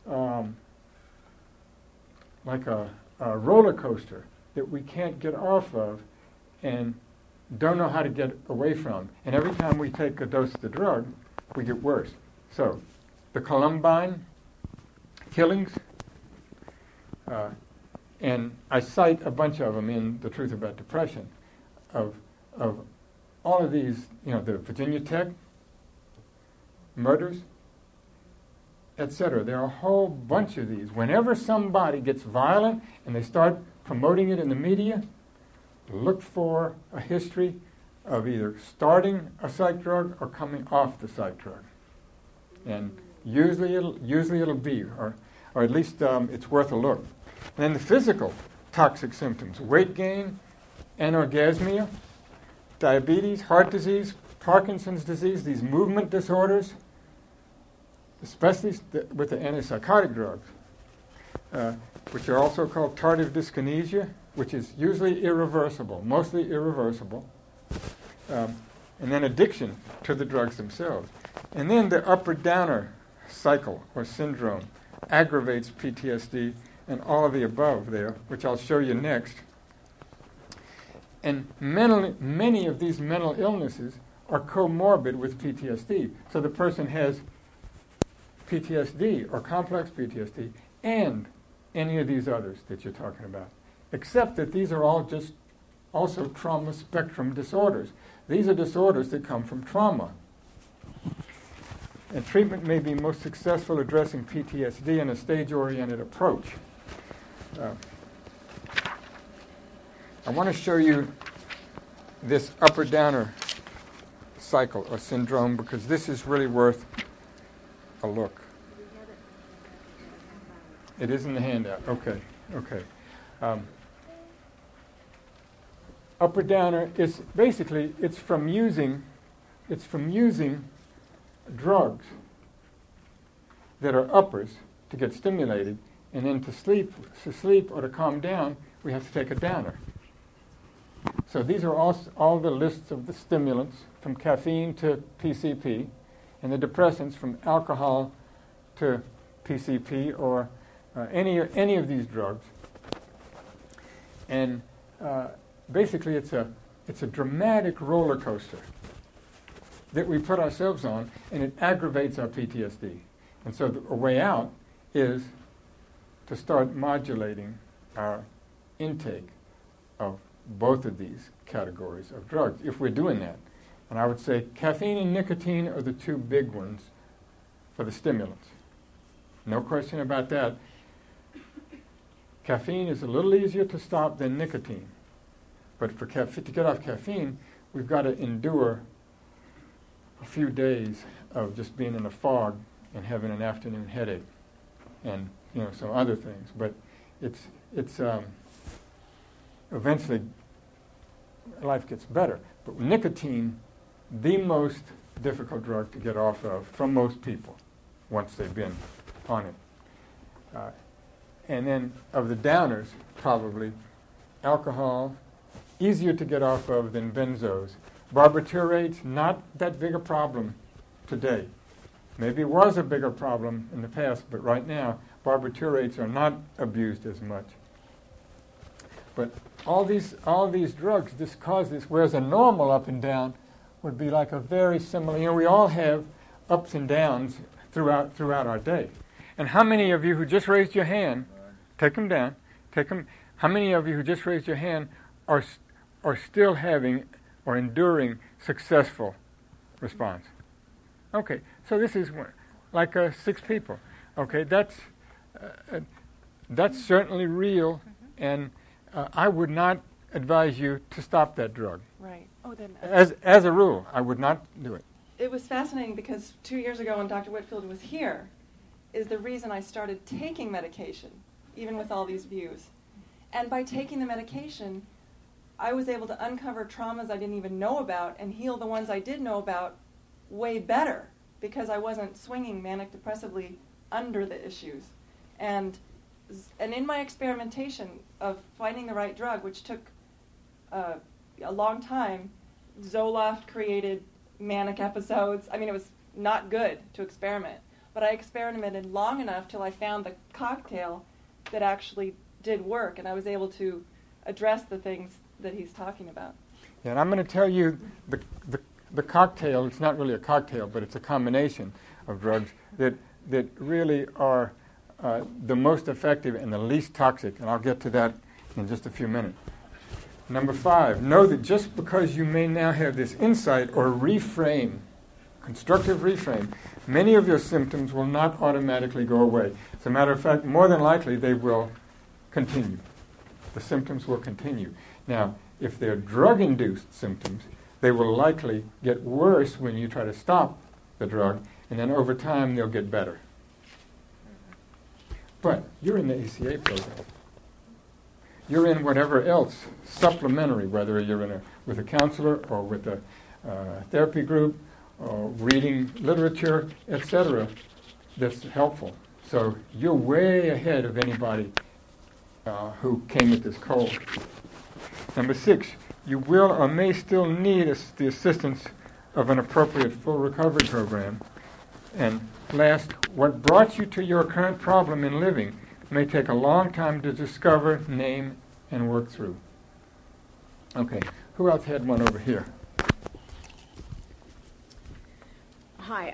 like a roller coaster that we can't get off of and don't know how to get away from. And every time we take a dose of the drug, we get worse. So, the Columbine killings, and I cite a bunch of them in The Truth About Depression, of all of these, the Virginia Tech murders, etc. There are a whole bunch of these. Whenever somebody gets violent and they start promoting it in the media, look for a history of either starting a psych drug or coming off the psych drug. And usually it'll be, or at least it's worth a look. And then the physical toxic symptoms: weight gain, anorgasmia, diabetes, heart disease, Parkinson's disease, these movement disorders, especially with the antipsychotic drugs, which are also called tardive dyskinesia, which is usually irreversible, mostly irreversible, and then addiction to the drugs themselves. And then the upper-downer cycle or syndrome aggravates PTSD and all of the above there, which I'll show you next. And many of these mental illnesses are comorbid with PTSD. So the person has PTSD or complex PTSD and any of these others that you're talking about, except that these are all just also trauma spectrum disorders. These are disorders that come from trauma. And treatment may be most successful addressing PTSD in a stage-oriented approach. I want to show you this upper-downer cycle or syndrome because this is really worth a look. It is in the handout. Okay. Upper-downer is basically it's from using drugs that are uppers to get stimulated, and then to sleep or to calm down, we have to take a downer. So these are all the lists of the stimulants, from caffeine to PCP, and the depressants from alcohol to PCP or any of these drugs. And basically, it's a dramatic roller coaster that we put ourselves on, and it aggravates our PTSD. And so a way out is to start modulating our intake of both of these categories of drugs, if we're doing that. And I would say caffeine and nicotine are the two big ones for the stimulants. No question about that. Caffeine is a little easier to stop than nicotine. But to get off caffeine, we've got to endure a few days of just being in a fog and having an afternoon headache and some other things. But it's eventually life gets better. But nicotine, the most difficult drug to get off of from most people once they've been on it. And then of the downers, probably alcohol, easier to get off of than benzos. Barbiturates, not that big a problem today. Maybe it was a bigger problem in the past, but right now, barbiturates are not abused as much. But all these drugs just cause this, whereas a normal up and down would be like a very similar, we all have ups and downs throughout our day. And how many of you who just raised your hand, take them down, how many of you who just raised your hand are still having or enduring successful response? Okay, so this is like 6 people. Okay, that's certainly real, and I would not advise you to stop that drug. Right. Oh, then. As a rule, I would not do it. It was fascinating because 2 years ago when Dr. Whitfield was here, is the reason I started taking medication even with all these views. And by taking the medication, I was able to uncover traumas I didn't even know about and heal the ones I did know about way better because I wasn't swinging manic depressively under the issues. And in my experimentation of finding the right drug, which took a long time, Zoloft created manic episodes. I mean, it was not good to experiment, but I experimented long enough till I found the cocktail that actually did work, and I was able to address the things that he's talking about. Yeah, and I'm going to tell you the cocktail, it's not really a cocktail, but it's a combination of drugs that really are the most effective and the least toxic, and I'll get to that in just a few minutes. Number 5, know that just because you may now have this insight or reframe, constructive reframe, many of your symptoms will not automatically go away. As a matter of fact, more than likely they will continue. The symptoms will continue. Now, if they're drug-induced symptoms, they will likely get worse when you try to stop the drug, and then over time they'll get better. But you're in the ACA program. You're in whatever else supplementary, whether you're with a counselor or with a therapy group or reading literature, etc., that's helpful. So you're way ahead of anybody who came at this cold. Number 6, you will or may still need the assistance of an appropriate full recovery program. And last, what brought you to your current problem in living may take a long time to discover, name, and work through. Okay, who else had one over here? Hi,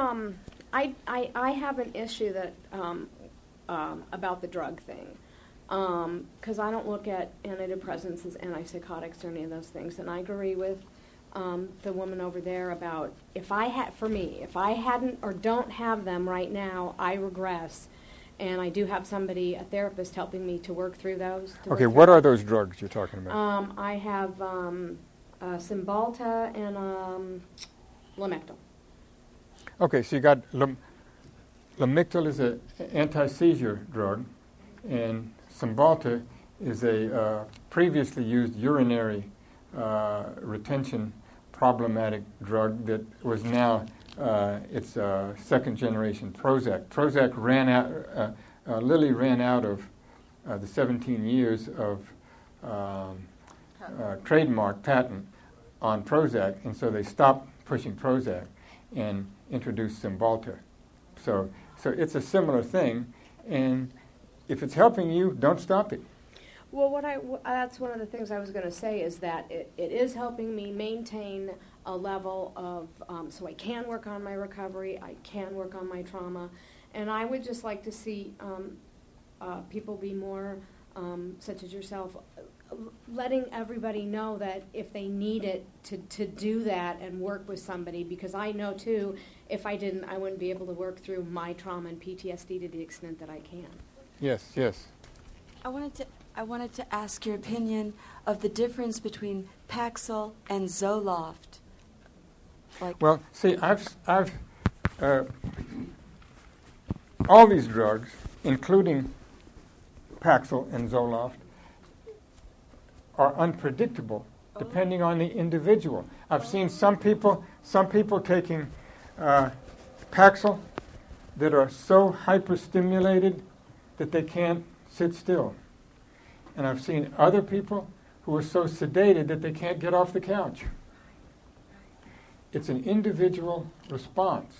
I have an issue that about the drug thing, because I don't look at antidepressants as antipsychotics or any of those things, and I agree with the woman over there about if I hadn't or don't have them right now, I regress. And I do have a therapist helping me to work through those. Okay, what are those drugs you're talking about? I have Cymbalta and Lamictal. Okay, so you got Lamictal is an anti-seizure drug, and Cymbalta is a previously used urinary retention problematic drug that was now it's second-generation Prozac. Prozac ran out. Lilly ran out of the 17 years of trademark patent on Prozac, and so they stopped pushing Prozac and introduced Cymbalta. So it's a similar thing, and if it's helping you, don't stop it. Well, that's one of the things I was going to say is that it is helping me maintain a level of, so I can work on my recovery, I can work on my trauma, and I would just like to see people be more, such as yourself, letting everybody know that if they need it to do that and work with somebody, because I know too, if I didn't, I wouldn't be able to work through my trauma and PTSD to the extent that I can. Yes, yes. I wanted to ask your opinion of the difference between Paxil and Zoloft. Well, see, I've all these drugs, including Paxil and Zoloft, are unpredictable depending on the individual. I've seen some people taking Paxil that are so hyperstimulated that they can't sit still. And I've seen other people who are so sedated that they can't get off the couch. It's an individual response.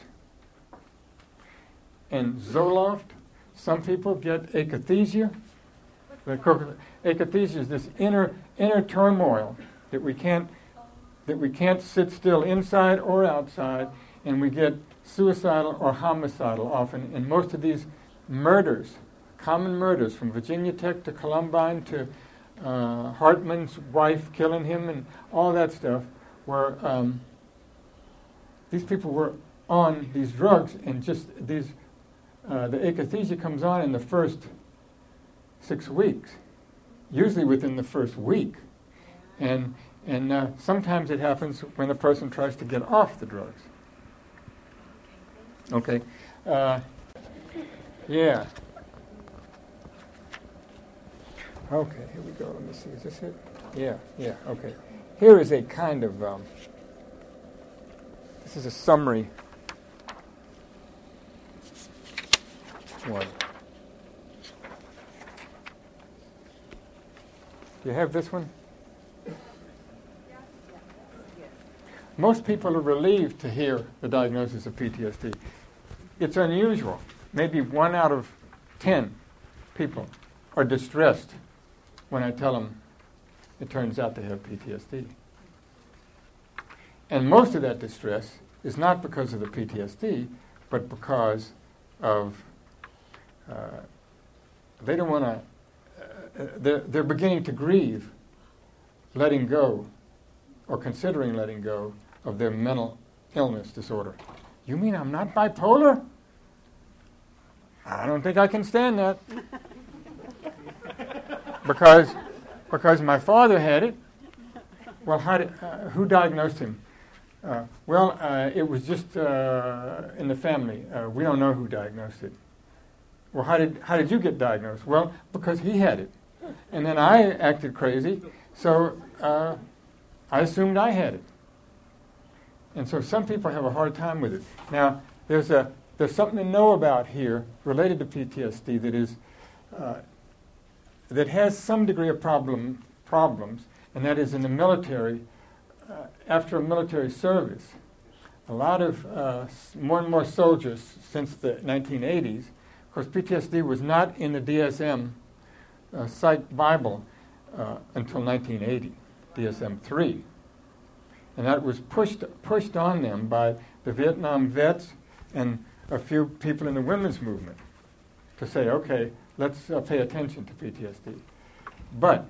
And Zoloft, some people get akathisia. Akathisia is this inner turmoil that we can't sit still inside or outside, and we get suicidal or homicidal often. And most of these murders, common murders, from Virginia Tech to Columbine to Hartman's wife killing him and all that stuff, were these people were on these drugs, and just the akathisia comes on in the first 6 weeks, usually within the first week, and sometimes it happens when the person tries to get off the drugs. Okay, yeah. Okay, here we go. Let me see. Is this it? Yeah, okay. Here is a kind of, this is a summary one. Do you have this one? Most people are relieved to hear the diagnosis of PTSD. It's unusual. Maybe 1 out of 10 people are distressed when I tell them it turns out they have PTSD. And most of that distress is not because of the PTSD, but because of they don't want to. They're beginning to grieve letting go, or considering letting go of their mental illness disorder. You mean I'm not bipolar? I don't think I can stand that. Because my father had it. Well, who diagnosed him? It was just in the family. We don't know who diagnosed it. Well, how did you get diagnosed? Well, because he had it. And then I acted crazy, so I assumed I had it. And so some people have a hard time with it. Now, there's something to know about here related to PTSD that is that has some degree of problems, and that is in the military. After a military service, a lot of more and more soldiers since the 1980s. Of course, PTSD was not in the DSM Psych Bible until 1980, DSM-3. And that was pushed on them by the Vietnam vets and a few people in the women's movement to say, okay, let's pay attention to PTSD. But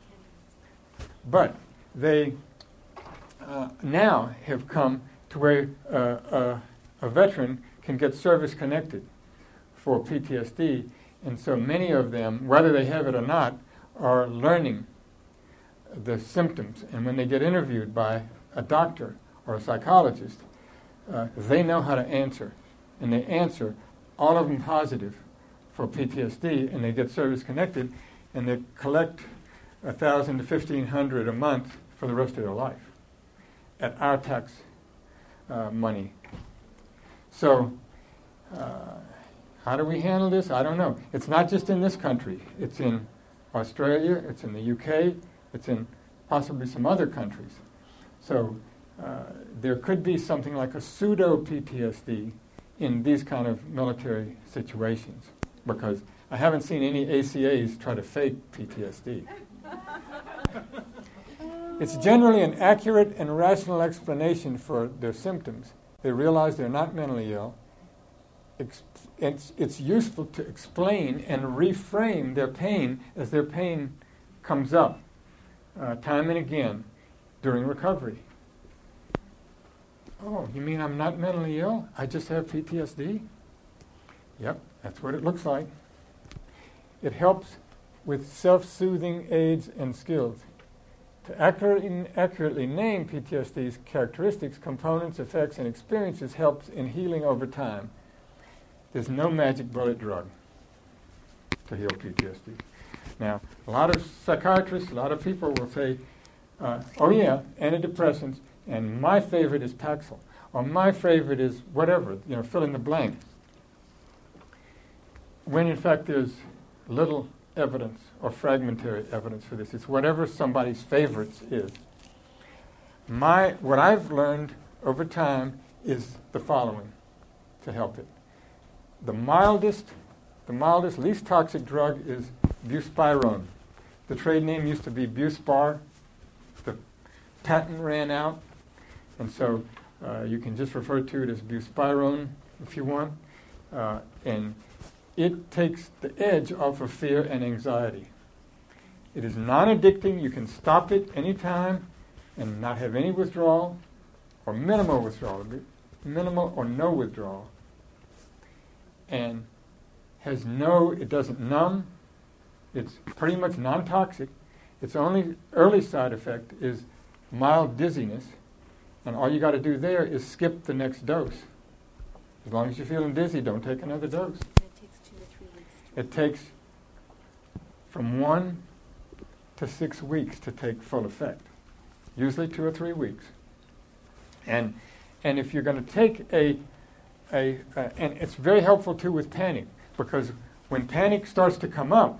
they now have come to where a veteran can get service-connected for PTSD, and so many of them, whether they have it or not, are learning the symptoms. And when they get interviewed by a doctor or a psychologist, they know how to answer. And they answer, all of them positive for PTSD, and they get service-connected, and they collect $1,000 to $1,500 a month for the rest of their life at our tax money. So how do we handle this? I don't know. It's not just in this country. It's in Australia, it's in the UK, it's in possibly some other countries. So there could be something like a pseudo-PTSD in these kind of military situations, because I haven't seen any ACAs try to fake PTSD. It's generally an accurate and rational explanation for their symptoms. They realize they're not mentally ill. It's useful to explain and reframe their pain as their pain comes up time and again during recovery. Oh, you mean I'm not mentally ill? I just have PTSD? Yep, that's what it looks like. It helps with self-soothing aids and skills. To accurately name PTSD's characteristics, components, effects, and experiences helps in healing over time. There's no magic bullet drug to heal PTSD. Now, a lot of psychiatrists, a lot of people will say, oh yeah, antidepressants, and my favorite is Paxil, or my favorite is whatever, fill in the blank. When in fact there's little evidence or fragmentary evidence for this. It's whatever somebody's favorites is. What I've learned over time is the following to help it. The mildest, least toxic drug is buspirone. The trade name used to be Buspar. The patent ran out, and so you can just refer to it as buspirone if you want. And it takes the edge off of fear and anxiety. It is non-addicting. You can stop it anytime and not have any withdrawal or minimal withdrawal, minimal or no withdrawal. And it doesn't numb. It's pretty much non-toxic. Its only early side effect is mild dizziness. And all you got to do there is skip the next dose. As long as you're feeling dizzy, don't take another dose. It takes 2 to 3 weeks. It takes from 1 to 6 weeks to take full effect, usually 2 or 3 weeks. And if you're going to take and it's very helpful too with panic, because when panic starts to come up,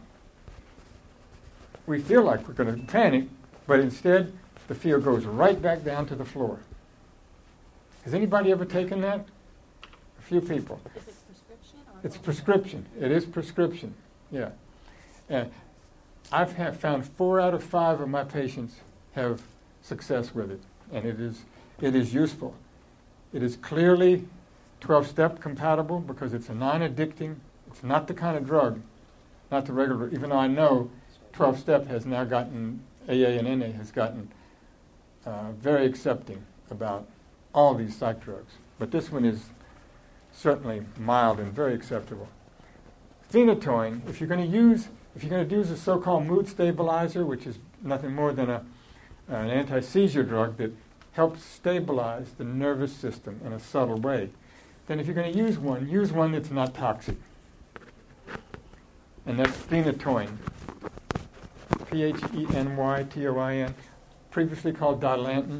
we feel like we're going to panic, but instead the fear goes right back down to the floor. Has anybody ever taken that? A few people. Is it prescription? It's prescription. It is prescription. Yeah. I've found 4 out of 5 of my patients have success with it, and it is useful. It is clearly 12-step compatible because it's a non-addicting. It's not the kind of drug, not the regular. Even though I know 12-step has now gotten, AA and NA has gotten very accepting about all these psych drugs, but this one is certainly mild and very acceptable. Phenytoin, if you're going to use a so-called mood stabilizer, which is nothing more than an anti-seizure drug that helps stabilize the nervous system in a subtle way, then if you're going to use one that's not toxic. And that's phenytoin, Phenytoin, previously called Dilantin,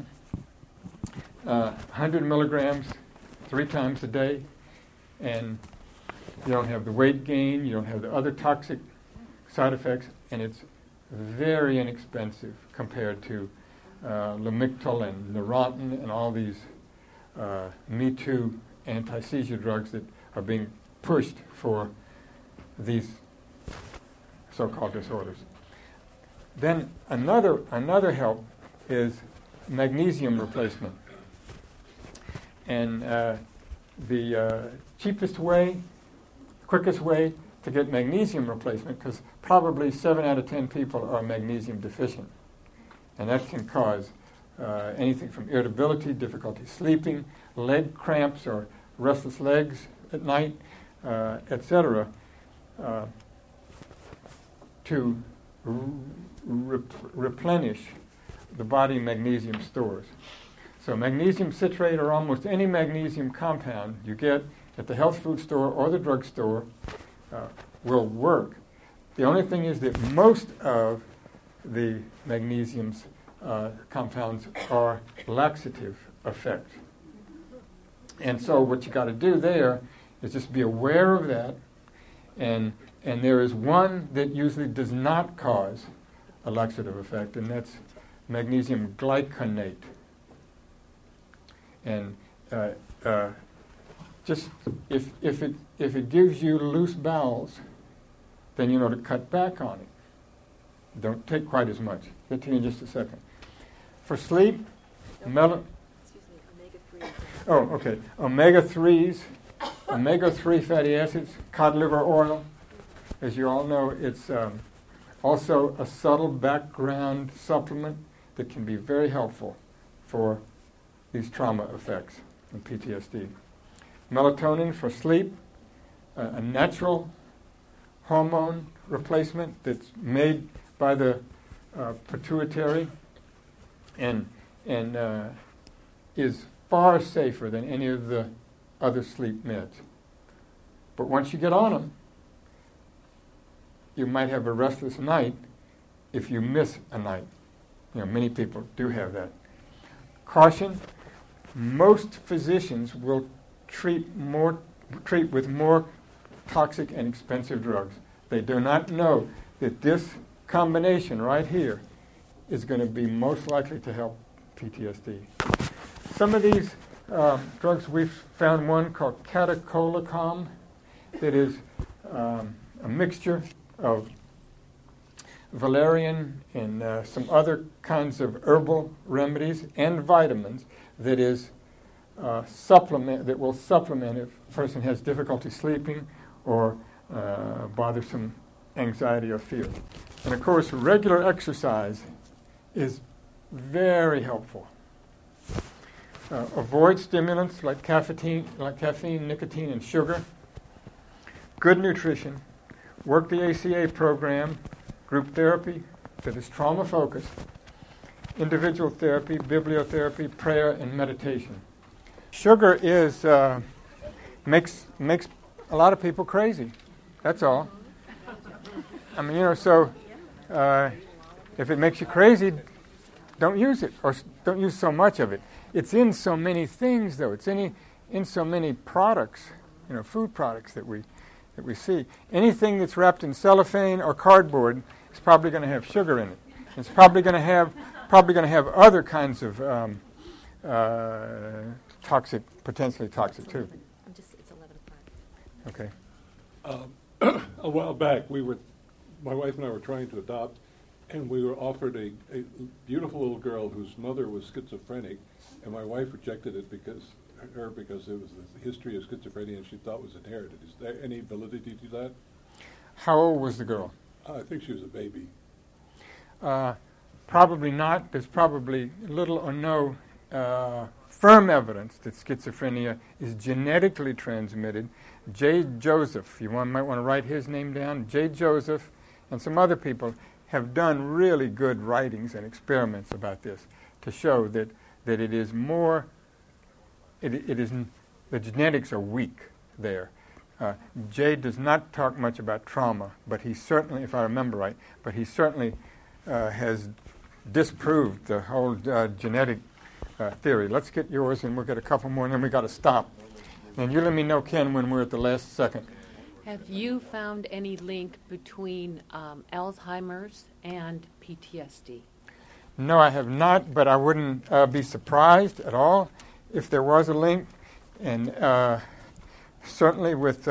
100 milligrams 3 times a day, and you don't have the weight gain, you don't have the other toxic side effects, and it's very inexpensive compared to Lamictal and Neurontin and all these Me Too anti-seizure drugs that are being pushed for these so-called disorders. Then another help is magnesium replacement. And the cheapest way, quickest way to get magnesium replacement, because probably 7 out of 10 people are magnesium deficient. And that can cause anything from irritability, difficulty sleeping, leg cramps or restless legs at night, etc., to replenish the body magnesium stores. So magnesium citrate or almost any magnesium compound you get at the health food store or the drugstore will work. The only thing is that most of the magnesium's compounds are laxative effect. And so what you got to do there is just be aware of that, and there is one that usually does not cause a laxative effect, and that's magnesium glycinate. And just if it gives you loose bowels, then you know to cut back on it. Don't take quite as much. Get to you in just a second. For sleep, omega-3s, omega-3 fatty acids, cod liver oil. As you all know, it's also a subtle background supplement that can be very helpful for these trauma effects and PTSD. Melatonin for sleep, a natural hormone replacement that's made by the pituitary and is far safer than any of the other sleep meds. But once you get on them, you might have a restless night if you miss a night. You know, many people do have that. Caution, most physicians will treat with more toxic and expensive drugs. They do not know that this combination right here is going to be most likely to help PTSD. Some of these drugs, we've found one called catechol that is a mixture of valerian and some other kinds of herbal remedies and vitamins that is that will supplement if a person has difficulty sleeping or bothersome anxiety or fear. And of course, regular exercise is very helpful. Avoid stimulants like caffeine, nicotine, and sugar. Good nutrition. Work the ACA program, group therapy that is trauma-focused, individual therapy, bibliotherapy, prayer, and meditation. Sugar makes a lot of people crazy. That's all. I mean, so If it makes you crazy, don't use it, or don't use so much of it. It's in so many things, though. It's in so many products, food products that we see. Anything that's wrapped in cellophane or cardboard is probably going to have sugar in it. It's probably going to have other kinds of potentially toxic too. It's 11:05. Okay. A while back, my wife and I were trying to adopt, and we were offered a beautiful little girl whose mother was schizophrenic, and my wife rejected it because it was the history of schizophrenia and she thought was inherited. Is there any validity to that? How old was the girl? I think she was a baby. Probably not. There's probably little or no firm evidence that schizophrenia is genetically transmitted. J. Joseph, might want to write his name down. J. Joseph and some other people have done really good writings and experiments about this to show that it is more. The genetics are weak there. Jay does not talk much about trauma, but he certainly, if I remember right, has disproved the whole genetic theory. Let's get yours, and we'll get a couple more, and then we got to stop. And you let me know, Ken, when we're at the last second. Have you found any link between Alzheimer's and PTSD? No, I have not, but I wouldn't be surprised at all if there was a link. And certainly with,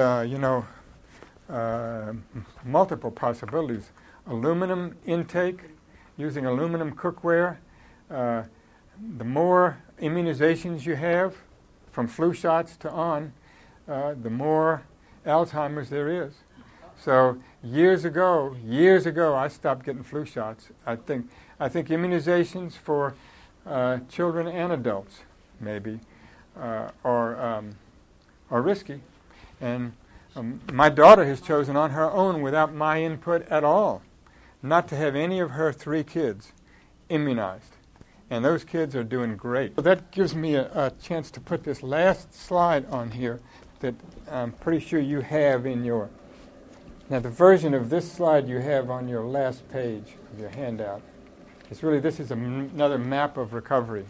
multiple possibilities. Aluminum intake, using aluminum cookware, the more immunizations you have, from flu shots to on, the more Alzheimer's there is. So years ago, I stopped getting flu shots. I think immunizations for children and adults maybe are risky, and my daughter has chosen on her own, without my input at all, not to have any of her 3 kids immunized. And those kids are doing great. So that gives me a chance to put this last slide on here that I'm pretty sure you have in your... Now, the version of this slide you have on your last page of your handout. This is another map of recovery.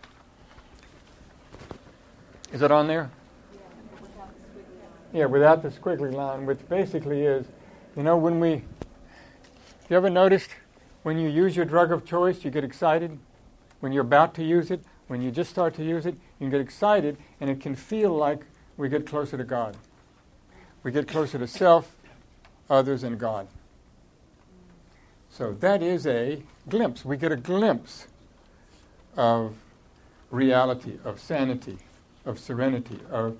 Is it on there? Yeah, without the squiggly line, which basically is, you ever noticed when you use your drug of choice, you get excited? When you're about to use it, when you just start to use it, you can get excited, and it can feel like we get closer to God. We get closer to self, others, and God. So that is a glimpse. We get a glimpse of reality, of sanity, of serenity, of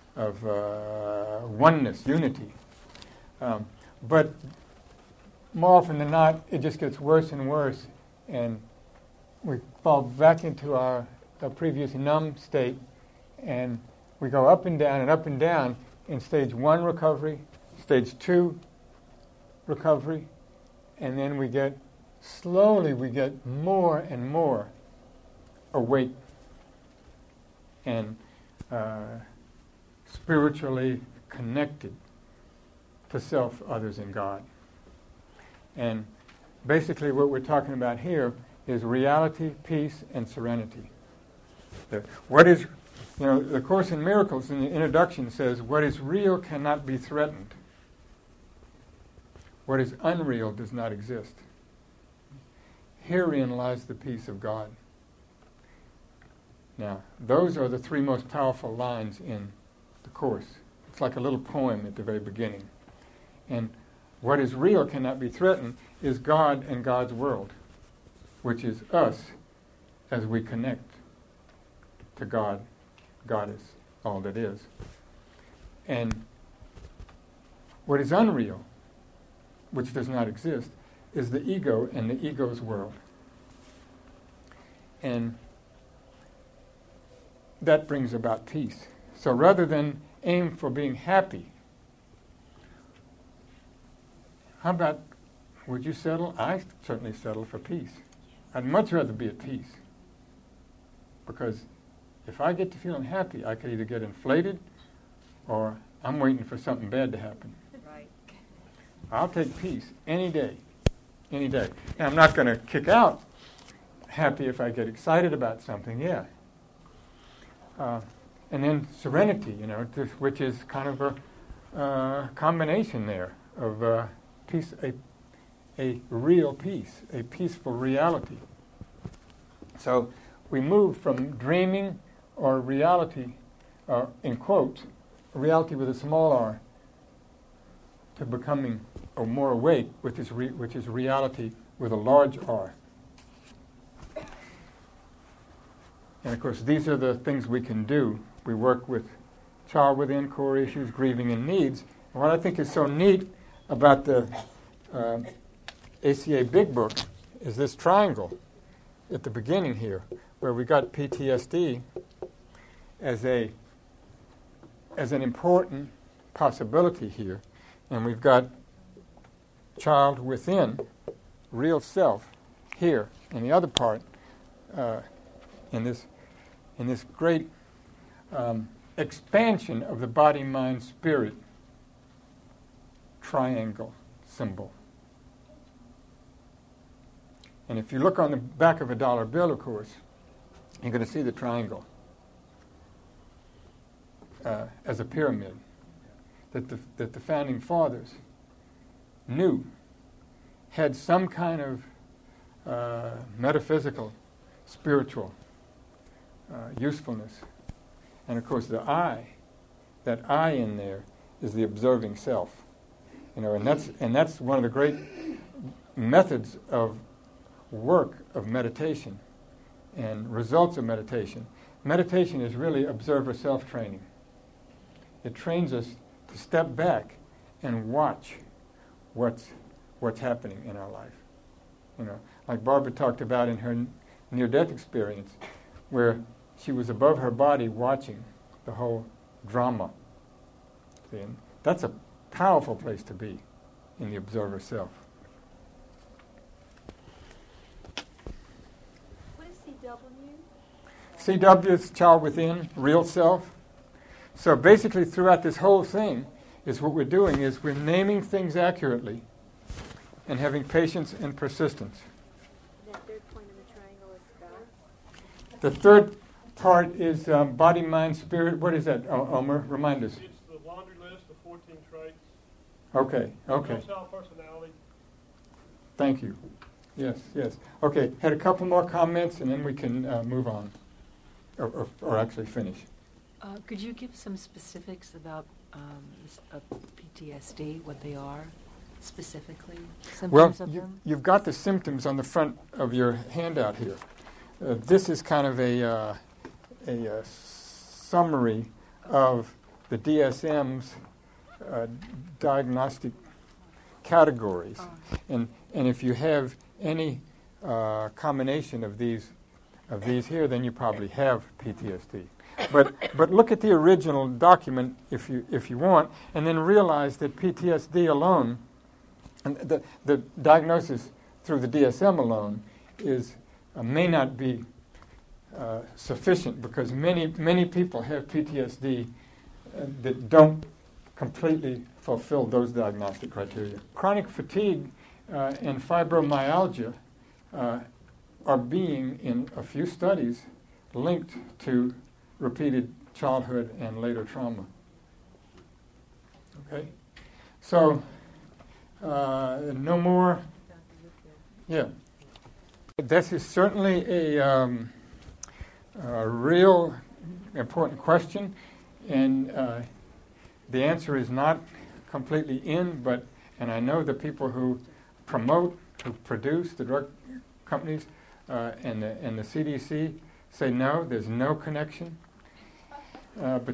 oneness, unity. But more often than not, it just gets worse and worse, and we fall back into our previous numb state, and we go up and down in stage 1 recovery, stage 2 recovery, and then we get more and more awake and spiritually connected to self, others, and God. And basically what we're talking about here is reality, peace, and serenity. The Course in Miracles in the introduction says, what is real cannot be threatened. What is unreal does not exist. Herein lies the peace of God. Now, those are the 3 most powerful lines in the Course. It's like a little poem at the very beginning. And what is real cannot be threatened is God and God's world, which is us as we connect to God. God is all that is. And what is unreal, which does not exist, is the ego and the ego's world. And that brings about peace. So rather than aim for being happy, how about, would you settle? I certainly settle for peace. I'd much rather be at peace. Because if I get to feeling happy, I could either get inflated or I'm waiting for something bad to happen. Right. I'll take peace any day. any day. And I'm not going to kick out happy if I get excited about something, yeah. And then serenity, which is kind of a combination there of peace, a real peace, a peaceful reality. So we move from dreaming or reality, in quotes, reality with a small r, to becoming or more awake, which is reality with a large R. And of course, these are the things we can do. We work with child within, core issues, grieving, and needs. And what I think is so neat about the ACA Big Book is this triangle at the beginning here, where we got PTSD as an important possibility here, and we've got child within, real self, here, in the other part, in this great expansion of the body, mind, spirit triangle symbol. And if you look on the back of a dollar bill, of course, you're going to see the triangle as a pyramid that the founding fathers knew had some kind of metaphysical, spiritual usefulness. And of course, that I in there is the observing self, and that's one of the great methods of work of meditation and results of meditation. Meditation is really observer self-training. It trains us to step back and watch what's happening in our life. Like Barbara talked about in her near-death experience, where she was above her body watching the whole drama. See, and that's a powerful place to be, in the observer self. What is CW? CW is child within, real self. So basically throughout this whole thing is what we're doing is we're naming things accurately and having patience and persistence. That third point in the triangle is God? The third part is body, mind, spirit. What is that, Omer? Remind us. It's the laundry list of 14 traits. Okay. Self personality. Thank you. Yes. Okay, had a couple more comments and then we can move on, or actually finish. Could you give some specifics about PTSD, what they are specifically? Symptoms of them? You've got the symptoms on the front of your handout here. This is kind of a summary of the DSM's diagnostic categories. And if you have any combination of these here, then you probably have PTSD. But look at the original document if you want, and then realize that PTSD alone, and the diagnosis through the DSM alone, is may not be sufficient, because many people have PTSD that don't completely fulfill those diagnostic criteria. Chronic fatigue and fibromyalgia are being, in a few studies, linked to repeated childhood and later trauma. Okay? So, no more. Yeah. This is certainly a real important question, and the answer is not completely in, and I know the people who promote, who produce, the drug companies and the CDC say no, there's no connection. But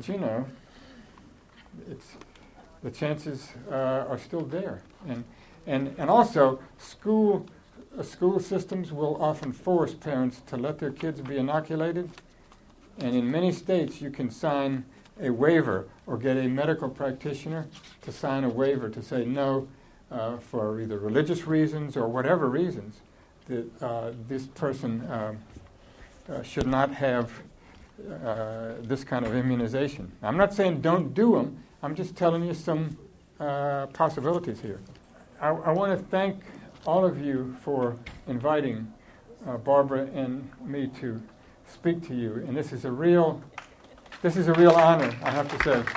the chances are still there, and also school systems will often force parents to let their kids be inoculated, and in many states you can sign a waiver or get a medical practitioner to sign a waiver to say no for either religious reasons or whatever reasons that this person should not have this kind of immunization. I'm not saying don't do them. I'm just telling you some possibilities here. I want to thank all of you for inviting Barbara and me to speak to you. And this is a real honor, I have to say.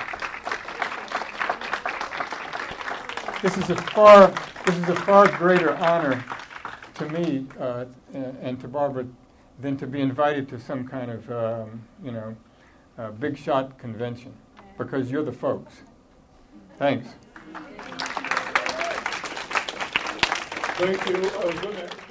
This is a far greater honor to me and to Barbara than to be invited to some kind of big shot convention, because you're the folks. Thanks. Thank you.